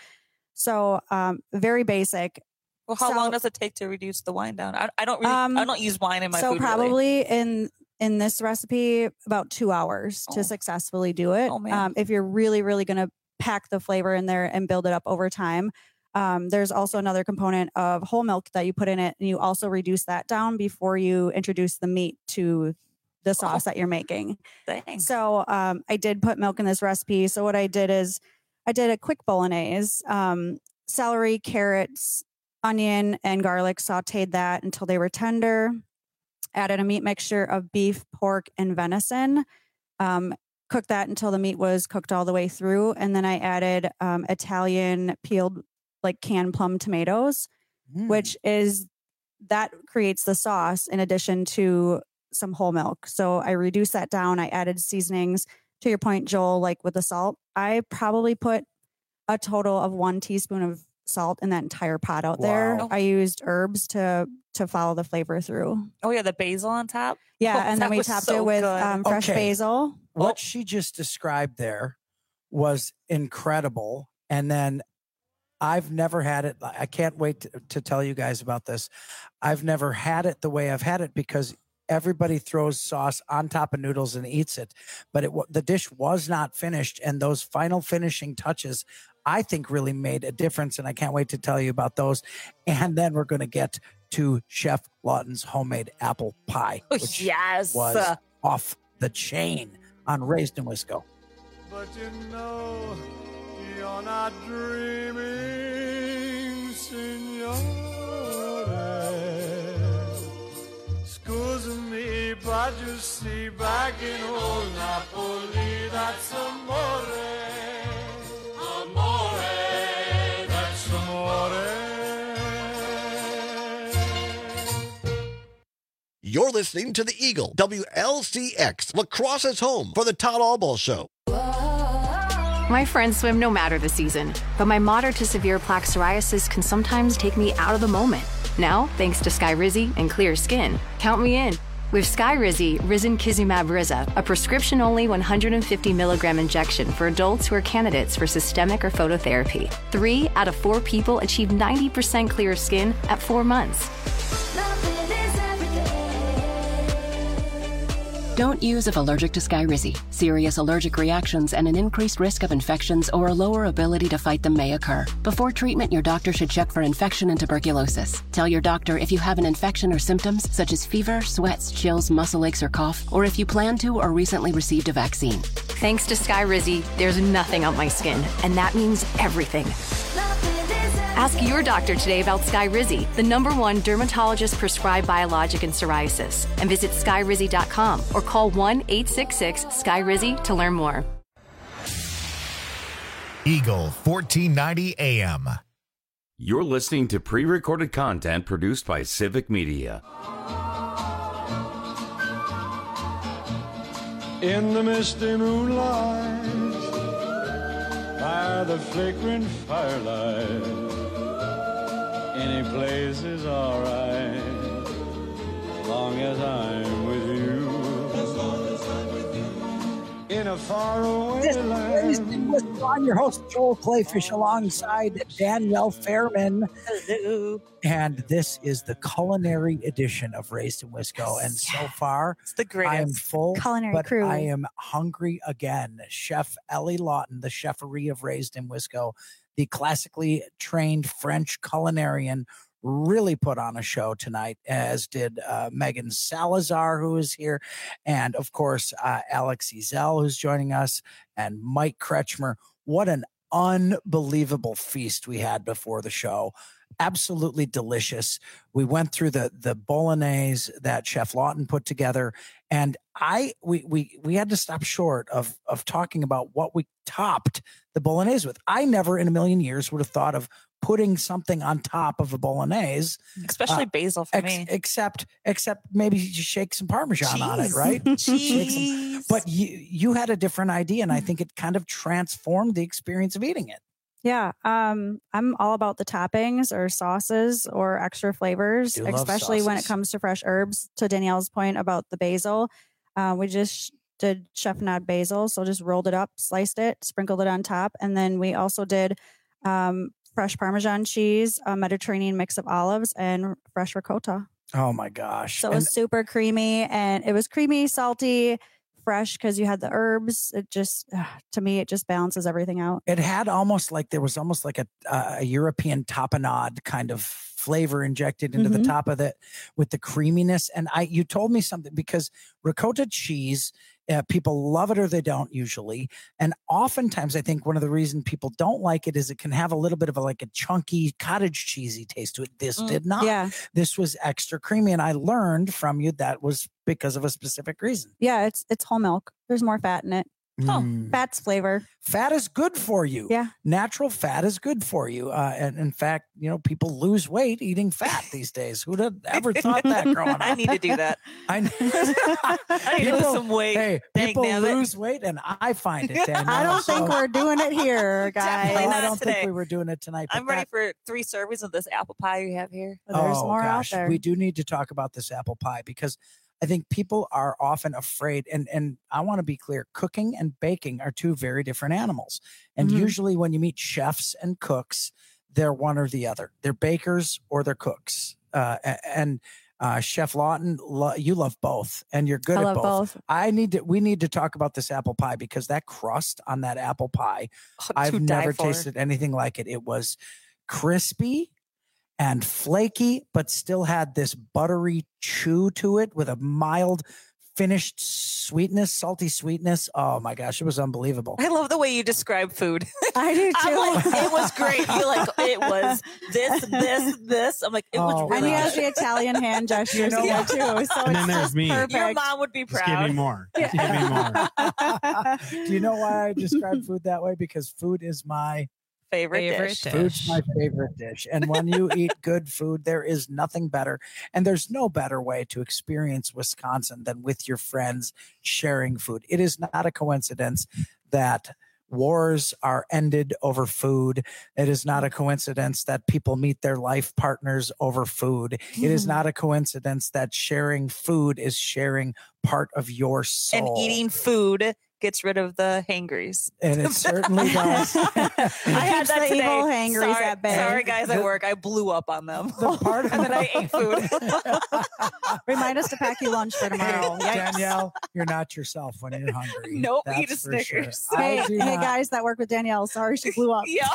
[SPEAKER 18] So um, very basic.
[SPEAKER 17] Well, how
[SPEAKER 18] So-
[SPEAKER 17] long does it take to reduce the wine down? I, I don't really.
[SPEAKER 18] Um,
[SPEAKER 17] I don't use wine in my
[SPEAKER 18] so
[SPEAKER 17] food. really.
[SPEAKER 18] probably in in this recipe about two hours
[SPEAKER 17] Oh.
[SPEAKER 18] to successfully do it.
[SPEAKER 17] Oh, man.
[SPEAKER 18] Um, if you're really really going to pack the flavor in there and build it up over time. Um, there's also another component of whole milk that you put in it, and you also reduce that down before you introduce the meat to the sauce that you're making.
[SPEAKER 17] Dang.
[SPEAKER 18] So um, I did put milk in this recipe. So what I did is I did a quick bolognese, um, celery, carrots, onion, and garlic, sauteed that until they were tender. Added a meat mixture of beef, pork, and venison. Um, cooked that until the meat was cooked all the way through. And then I added um, Italian peeled, like canned plum tomatoes,
[SPEAKER 16] Mm.
[SPEAKER 18] which is that creates the sauce in addition to some whole milk. So I reduced that down. I added seasonings. To your point, Joel, like with the salt, I probably put a total of one teaspoon of salt in that entire pot out there.
[SPEAKER 16] Wow.
[SPEAKER 18] I used herbs to to follow the flavor through.
[SPEAKER 17] Oh yeah, the basil on top.
[SPEAKER 18] Yeah,
[SPEAKER 17] Oh,
[SPEAKER 18] and
[SPEAKER 17] that
[SPEAKER 18] then we
[SPEAKER 17] was
[SPEAKER 18] topped
[SPEAKER 17] so
[SPEAKER 18] it with
[SPEAKER 17] good.
[SPEAKER 18] um, fresh
[SPEAKER 16] Okay.
[SPEAKER 18] basil.
[SPEAKER 16] What
[SPEAKER 17] Oh.
[SPEAKER 16] she just described there was incredible. And then I've never had it. I can't wait to, to tell you guys about this. I've never had it the way I've had it because everybody throws sauce on top of noodles and eats it. But it wa- the dish was not finished. And those final finishing touches, I think, really made a difference. And I can't wait to tell you about those. And then we're going to get to Chef Lawton's homemade apple pie, which
[SPEAKER 17] yes.
[SPEAKER 16] was off the chain on Raised in Wisco.
[SPEAKER 15] But you know you're not dreaming, signore. Excuse me, but you see, back in old Napoli, that's amore. Amore, that's amore.
[SPEAKER 3] You're listening to the Eagle, W L C X, lacrosse's home for the Todd Albaugh Show.
[SPEAKER 7] My friends swim no matter the season, but my moderate to severe plaque psoriasis can sometimes take me out of the moment. Now, thanks to Skyrizi and clear skin, count me in. With Skyrizi, Risankizumab Riza, a prescription-only one hundred fifty milligram injection for adults who are candidates for systemic or phototherapy. Three out of four people achieve ninety percent clear skin at four months.
[SPEAKER 12] Don't use if allergic to Skyrizi. Serious allergic reactions and an increased risk of infections or a lower ability to fight them may occur. Before treatment, your doctor should check for infection and tuberculosis. Tell your doctor if you have an infection or symptoms such as fever, sweats, chills, muscle aches, or cough, or if you plan to or recently received a vaccine.
[SPEAKER 7] Thanks to Skyrizi, there's nothing on my skin, and that means everything. Ask your doctor today about Skyrizi, the number one dermatologist-prescribed biologic in psoriasis, and visit skyrizi dot com or call one eight six six Skyrizi to learn more.
[SPEAKER 1] Eagle fourteen ninety A M.
[SPEAKER 14] You're listening to pre-recorded content produced by Civic Media.
[SPEAKER 15] In the misty moonlight, by the flickering firelight, any place is alright, as long as I'm with you. As long as I'm with you. In a faraway
[SPEAKER 16] This
[SPEAKER 15] land.
[SPEAKER 16] is I'm your host, Joel Clayfish, alongside Danielle Fairman.
[SPEAKER 17] Hello.
[SPEAKER 16] And this is the culinary edition of Raised in Wisco. And so far,
[SPEAKER 17] it's the greatest.
[SPEAKER 16] I am full,
[SPEAKER 18] Culinary
[SPEAKER 16] but
[SPEAKER 18] crew.
[SPEAKER 16] I am hungry again. Chef Ellie Lawton, the cheferie of Raised in Wisco, the classically trained French culinarian, really put on a show tonight, as did uh, Megan Salazar, who is here, and of course, uh, Alex Ezel, who's joining us, and Mike Kretschmer. What an unbelievable feast we had before the show. Absolutely delicious. We went through the the bolognese that Chef Lawton put together, and I we we we had to stop short of of talking about what we topped the bolognese with. I never in a million years would have thought of putting something on top of a bolognese,
[SPEAKER 17] Especially
[SPEAKER 16] uh,
[SPEAKER 17] basil for
[SPEAKER 16] ex-
[SPEAKER 17] me.
[SPEAKER 16] Except except maybe you just shake some Parmesan
[SPEAKER 17] Cheese.
[SPEAKER 16] on it, right? Shake some-
[SPEAKER 17] Cheese.
[SPEAKER 16] but you you had a different idea, and I think it kind of transformed the experience of eating it.
[SPEAKER 18] Yeah, um, I'm all about the toppings or sauces or extra flavors,
[SPEAKER 16] Do love
[SPEAKER 18] especially when it
[SPEAKER 16] sauces.
[SPEAKER 18] comes to fresh herbs. To Danielle's point about the basil, uh, we just did chef nod basil, so just rolled it up, sliced it, sprinkled it on top, and then we also did um, fresh Parmesan cheese, a Mediterranean mix of olives, and fresh ricotta.
[SPEAKER 16] Oh my gosh!
[SPEAKER 18] So it
[SPEAKER 16] And-
[SPEAKER 18] was super creamy, and it was creamy, salty, fresh because you had the herbs. It just, uh, to me, it just balances everything out.
[SPEAKER 16] It had almost like there was almost like a uh, a European tapenade kind of flavor injected into
[SPEAKER 18] Mhm.
[SPEAKER 16] the top of it with the creaminess. And I, you told me something, because ricotta cheese, uh, people love it or they don't usually. And oftentimes, I think one of the reasons people don't like it is it can have a little bit of a like a chunky cottage cheesy taste to it. This
[SPEAKER 18] Mm,
[SPEAKER 16] did not.
[SPEAKER 18] yeah.
[SPEAKER 16] This was extra creamy, and I learned from you that was because of a specific reason.
[SPEAKER 18] Yeah, it's it's whole milk. There's more fat in it. Oh,
[SPEAKER 16] Mm.
[SPEAKER 18] fat's flavor.
[SPEAKER 16] Fat is good for you.
[SPEAKER 18] Yeah.
[SPEAKER 16] Natural fat is good for you. Uh, and in fact, you know, people lose weight eating fat these days. Who'd have ever thought that growing up?
[SPEAKER 17] I need to do that.
[SPEAKER 16] I,
[SPEAKER 17] I need to lose some weight.
[SPEAKER 16] Hey,
[SPEAKER 17] Dang,
[SPEAKER 16] people
[SPEAKER 17] damn it.
[SPEAKER 16] lose weight, and I find it. Danielle,
[SPEAKER 18] I don't think
[SPEAKER 16] so-
[SPEAKER 18] we're doing it here, guys.
[SPEAKER 17] Definitely
[SPEAKER 16] No,
[SPEAKER 17] not
[SPEAKER 16] I don't
[SPEAKER 17] today.
[SPEAKER 16] think we were doing it tonight. but
[SPEAKER 17] I'm ready
[SPEAKER 16] that-
[SPEAKER 17] for three servings of this apple pie you have here.
[SPEAKER 18] There's
[SPEAKER 16] oh,
[SPEAKER 18] more out
[SPEAKER 16] gosh,
[SPEAKER 18] there.
[SPEAKER 16] we do need to talk about this apple pie, because I think people are often afraid, and and I want to be clear, cooking and baking are two very different animals. And
[SPEAKER 18] Mhm.
[SPEAKER 16] usually when you meet chefs and cooks, they're one or the other. They're bakers or they're cooks. Uh, a- and uh, Chef Lawton, lo- you love both, and you're good
[SPEAKER 18] I
[SPEAKER 16] at
[SPEAKER 18] love
[SPEAKER 16] both.
[SPEAKER 18] both.
[SPEAKER 16] I need to. We need to talk about this apple pie, because that crust on that apple pie,
[SPEAKER 17] to
[SPEAKER 16] I've
[SPEAKER 17] die
[SPEAKER 16] never
[SPEAKER 17] for.
[SPEAKER 16] tasted anything like it. It was crispy and flaky, but still had this buttery chew to it with a mild finished sweetness, salty sweetness. Oh my gosh, it was unbelievable.
[SPEAKER 17] I love the way you describe food.
[SPEAKER 18] I do
[SPEAKER 17] I'm
[SPEAKER 18] too.
[SPEAKER 17] like, it was great. You're like, it was this, this, this. I'm like, it was
[SPEAKER 16] Oh,
[SPEAKER 18] and
[SPEAKER 17] really
[SPEAKER 18] he has
[SPEAKER 17] good.
[SPEAKER 18] the Italian hand gestures
[SPEAKER 16] know
[SPEAKER 18] here
[SPEAKER 16] what?
[SPEAKER 18] too. So
[SPEAKER 19] And
[SPEAKER 18] it's
[SPEAKER 19] then there's
[SPEAKER 18] just
[SPEAKER 19] me.
[SPEAKER 18] perfect.
[SPEAKER 17] Your mom would be
[SPEAKER 19] Just give me
[SPEAKER 17] proud.
[SPEAKER 19] more. Just give me more.
[SPEAKER 16] Do you know why I describe food that way? Because food is my
[SPEAKER 17] Favorite,
[SPEAKER 5] Favorite
[SPEAKER 17] dish.
[SPEAKER 5] dish.
[SPEAKER 16] Food's my favorite dish. And when you eat good food, there is nothing better. And there's no better way to experience Wisconsin than with your friends sharing food. It is not a coincidence that wars are ended over food. It is not a coincidence that people meet their life partners over food. It is not a coincidence that sharing food is sharing part of your soul.
[SPEAKER 17] And eating food gets rid of the hangries.
[SPEAKER 16] And it certainly does.
[SPEAKER 17] I had that
[SPEAKER 18] the
[SPEAKER 17] today.
[SPEAKER 18] evil hangries
[SPEAKER 17] sorry,
[SPEAKER 18] at bay.
[SPEAKER 17] sorry, guys at
[SPEAKER 16] The-
[SPEAKER 17] work. I blew up on them.
[SPEAKER 16] The part of
[SPEAKER 17] and then I ate food.
[SPEAKER 18] Remind us to pack you lunch for tomorrow. Yikes.
[SPEAKER 16] Danielle, you're not yourself when you're hungry.
[SPEAKER 17] Nope,
[SPEAKER 16] That's
[SPEAKER 17] eat a
[SPEAKER 16] for sure.
[SPEAKER 17] Snickers.
[SPEAKER 16] I
[SPEAKER 18] Hey,
[SPEAKER 16] do
[SPEAKER 18] hey
[SPEAKER 16] not-
[SPEAKER 18] guys that work with Danielle, sorry she blew up.
[SPEAKER 17] Yeah.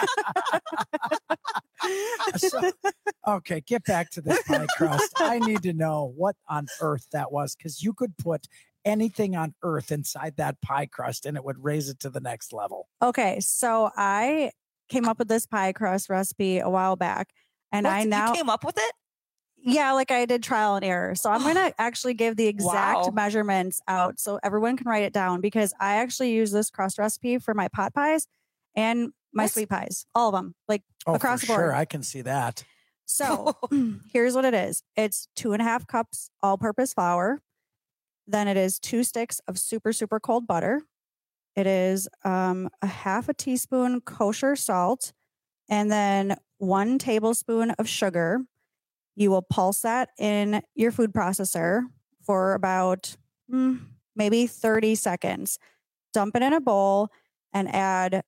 [SPEAKER 16] So- okay, get back to this pie crust. I need to know what on earth that was, because you could put anything on earth inside that pie crust and it would raise it to the next level.
[SPEAKER 18] Okay, so I came up with this pie crust recipe a while back, and
[SPEAKER 17] What?
[SPEAKER 18] I now
[SPEAKER 17] You came up with it?
[SPEAKER 18] yeah, like I did trial and error. So I'm gonna actually give the exact
[SPEAKER 17] Wow.
[SPEAKER 18] measurements out so everyone can write it down, because I actually use this crust recipe for my pot pies and my
[SPEAKER 17] That's-
[SPEAKER 18] sweet pies, all of them, like
[SPEAKER 16] Oh,
[SPEAKER 18] across
[SPEAKER 16] for
[SPEAKER 18] the board.
[SPEAKER 16] sure. I can see that.
[SPEAKER 18] So here's what it is. It's two and a half cups all-purpose flour. Then it is two sticks of super, super cold butter. It is um, a half a teaspoon kosher salt, and then one tablespoon of sugar. You will pulse that in your food processor for about mm, maybe thirty seconds. Dump it in a bowl and add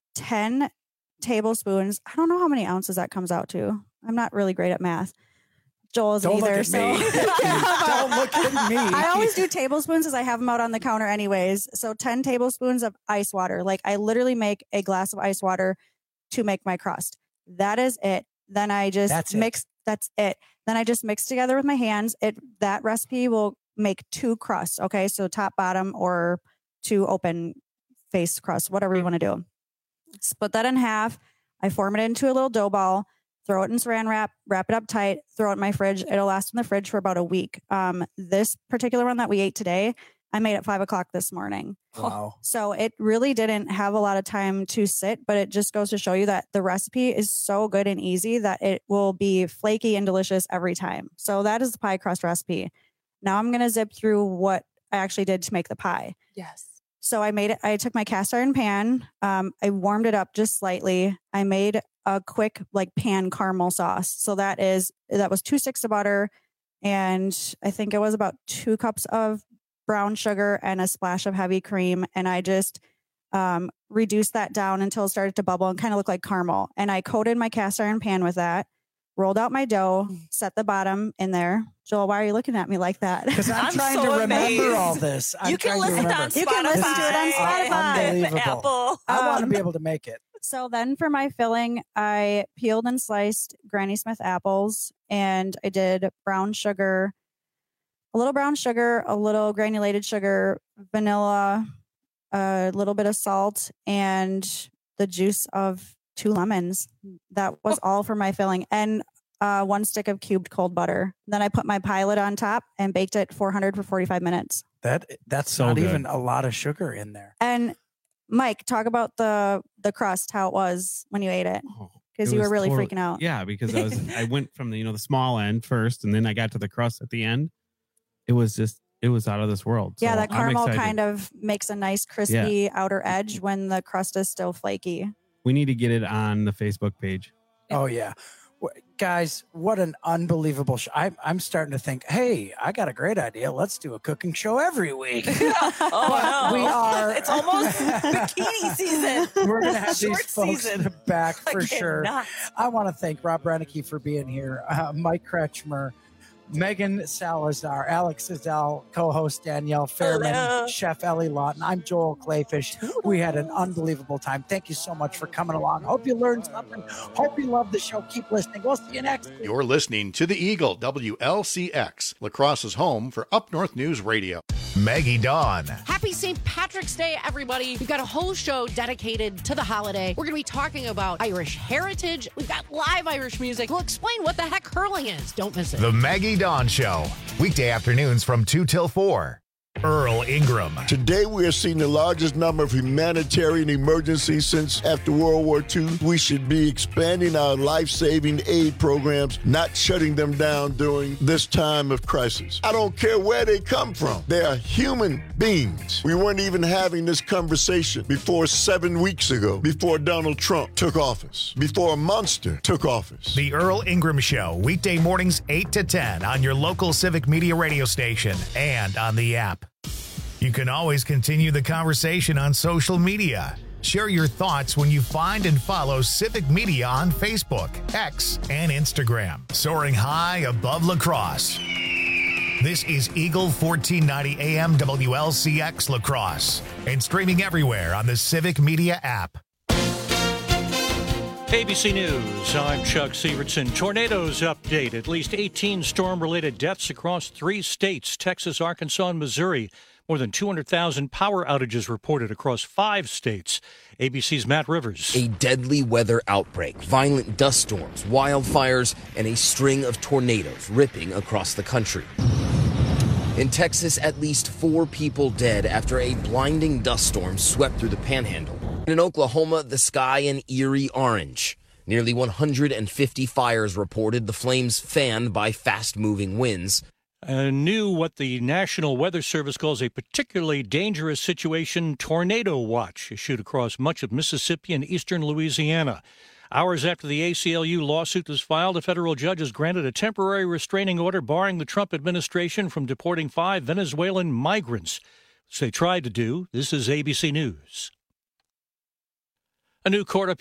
[SPEAKER 18] ten tablespoons. I don't know how many ounces that comes out to. I'm not really great at math. Joel isn't
[SPEAKER 16] Don't look
[SPEAKER 18] either.
[SPEAKER 16] at
[SPEAKER 18] so
[SPEAKER 16] me. Don't look at me.
[SPEAKER 18] I always do tablespoons as I have them out on the counter anyways. So ten tablespoons of ice water. Like I literally make a glass of ice water to make my crust. That is it. Then I just
[SPEAKER 16] That's it.
[SPEAKER 18] mix. That's it. Then I just mix together with my hands. It that recipe will make two crusts. Okay, so top, bottom, or two open face crust, whatever you want to do. Split that in half. I form it into a little dough ball. Throw it in saran wrap, wrap it up tight, throw it in my fridge. It'll last in the fridge for about a week. Um, this particular one that we ate today, I made at five o'clock this morning.
[SPEAKER 16] Wow.
[SPEAKER 18] So it really didn't have a lot of time to sit, but it just goes to show you that the recipe is so good and easy that it will be flaky and delicious every time. So that is the pie crust recipe. Now I'm going to zip through what I actually did to make the pie.
[SPEAKER 17] Yes.
[SPEAKER 18] So I made it, I took my cast iron pan. Um, I warmed it up just slightly. I made a quick like pan caramel sauce. So that is, that was two sticks of butter. And I think it was about two cups of brown sugar and a splash of heavy cream. And I just um, reduced that down until it started to bubble and kind of look like caramel. And I coated my cast iron pan with that, rolled out my dough, set the bottom in there. Joel, why are you looking at me like that?
[SPEAKER 16] Because I'm,
[SPEAKER 17] I'm
[SPEAKER 16] trying
[SPEAKER 17] so
[SPEAKER 16] to remember
[SPEAKER 17] amazed.
[SPEAKER 16] all this. I'm
[SPEAKER 17] You can
[SPEAKER 16] trying to
[SPEAKER 17] listen
[SPEAKER 16] remember.
[SPEAKER 17] on Spotify.
[SPEAKER 18] You can listen to it on Spotify.
[SPEAKER 16] Unbelievable.
[SPEAKER 17] Apple.
[SPEAKER 16] I want to
[SPEAKER 18] Um,
[SPEAKER 16] be able to make it.
[SPEAKER 18] So then for my filling, I peeled and sliced Granny Smith apples, and I did brown sugar, a little brown sugar, a little granulated sugar, vanilla, a little bit of salt, and the juice of two lemons. That was all for my filling. And uh, one stick of cubed cold butter. Then I put my pie lid on top and baked it four hundred for forty-five minutes.
[SPEAKER 16] That That's
[SPEAKER 19] So
[SPEAKER 16] not
[SPEAKER 19] good.
[SPEAKER 16] even a lot of sugar in there.
[SPEAKER 18] And Mike, talk about the the crust, how it was when you ate it, because
[SPEAKER 19] It
[SPEAKER 18] you were
[SPEAKER 19] was
[SPEAKER 18] really
[SPEAKER 19] total-
[SPEAKER 18] freaking out.
[SPEAKER 19] Yeah, because I was I went from the you know the small end first, and then I got to the crust at the end. It was just it was out of this world.
[SPEAKER 18] Yeah,
[SPEAKER 19] So
[SPEAKER 18] that
[SPEAKER 19] I'm
[SPEAKER 18] caramel
[SPEAKER 19] excited.
[SPEAKER 18] kind of makes a nice crispy outer edge when the crust is still flaky.
[SPEAKER 19] We need to get it on the Facebook page.
[SPEAKER 16] Oh, yeah. Wh- Guys, what an unbelievable show. I'm, I'm starting to think, hey, I got a great idea. Let's do a cooking show every week.
[SPEAKER 17] Oh,
[SPEAKER 16] But
[SPEAKER 17] no.
[SPEAKER 16] we are.
[SPEAKER 17] It's almost bikini season.
[SPEAKER 16] We're going to have
[SPEAKER 17] Short
[SPEAKER 16] these folks
[SPEAKER 17] season.
[SPEAKER 16] back for
[SPEAKER 17] I
[SPEAKER 16] sure.
[SPEAKER 17] cannot.
[SPEAKER 16] I want to thank Rob Renicky for being here, uh, Mike Kretschmer, Megan Salazar, Alex Azell, co-host Danielle Fairman,
[SPEAKER 17] Hello.
[SPEAKER 16] Chef Ellie Lawton. I'm Joel Clayfish. We had an unbelievable time. Thank you so much for coming along. Hope you learned something. Hope you love the show. Keep listening. We'll see you next week.
[SPEAKER 6] You're listening to The Eagle, W L C X, La Crosse's home for Up North News Radio.
[SPEAKER 1] Maggie Dawn.
[SPEAKER 8] Happy Saint Patrick's Day, everybody. We've got a whole show dedicated to the holiday. We're going to be talking about Irish heritage. We've got live Irish music. We'll explain what the heck hurling is. Don't miss it.
[SPEAKER 1] The Maggie Dawn Show. Weekday afternoons from two till four. Earl Ingram.
[SPEAKER 9] Today we are seeing the largest number of humanitarian emergencies since after World War Two. We should be expanding our life-saving aid programs, not shutting them down during this time of crisis. I don't care where they come from. They are human beings. We weren't even having this conversation before seven weeks ago, before Donald Trump took office, before a monster took office.
[SPEAKER 1] The Earl Ingram Show, weekday mornings eight to ten on your local Civic Media radio station and on the app. You can always continue the conversation on social media. Share your thoughts when you find and follow Civic Media on Facebook, X, and Instagram. Soaring high above La Crosse. This is Eagle fourteen ninety A M W L C X La Crosse and streaming everywhere on the Civic Media app.
[SPEAKER 10] A B C News, I'm Chuck Severson. Tornadoes update. At least eighteen storm-related deaths across three states, Texas, Arkansas, and Missouri. More than two hundred thousand power outages reported across five states. A B C's Matt Rivers.
[SPEAKER 13] A deadly weather outbreak, violent dust storms, wildfires, and a string of tornadoes ripping across the country. In Texas, at least four people dead after a blinding dust storm swept through the panhandle. In Oklahoma, the sky an eerie orange. Nearly one hundred fifty fires reported, the flames fanned by fast-moving winds.
[SPEAKER 10] Uh, new what the National Weather Service calls a particularly dangerous situation tornado watch issued across much of Mississippi and eastern Louisiana. Hours after the A C L U lawsuit was filed, a federal judge has granted a temporary restraining order barring the Trump administration from deporting five Venezuelan migrants, which they tried to do. This is A B C News. A new court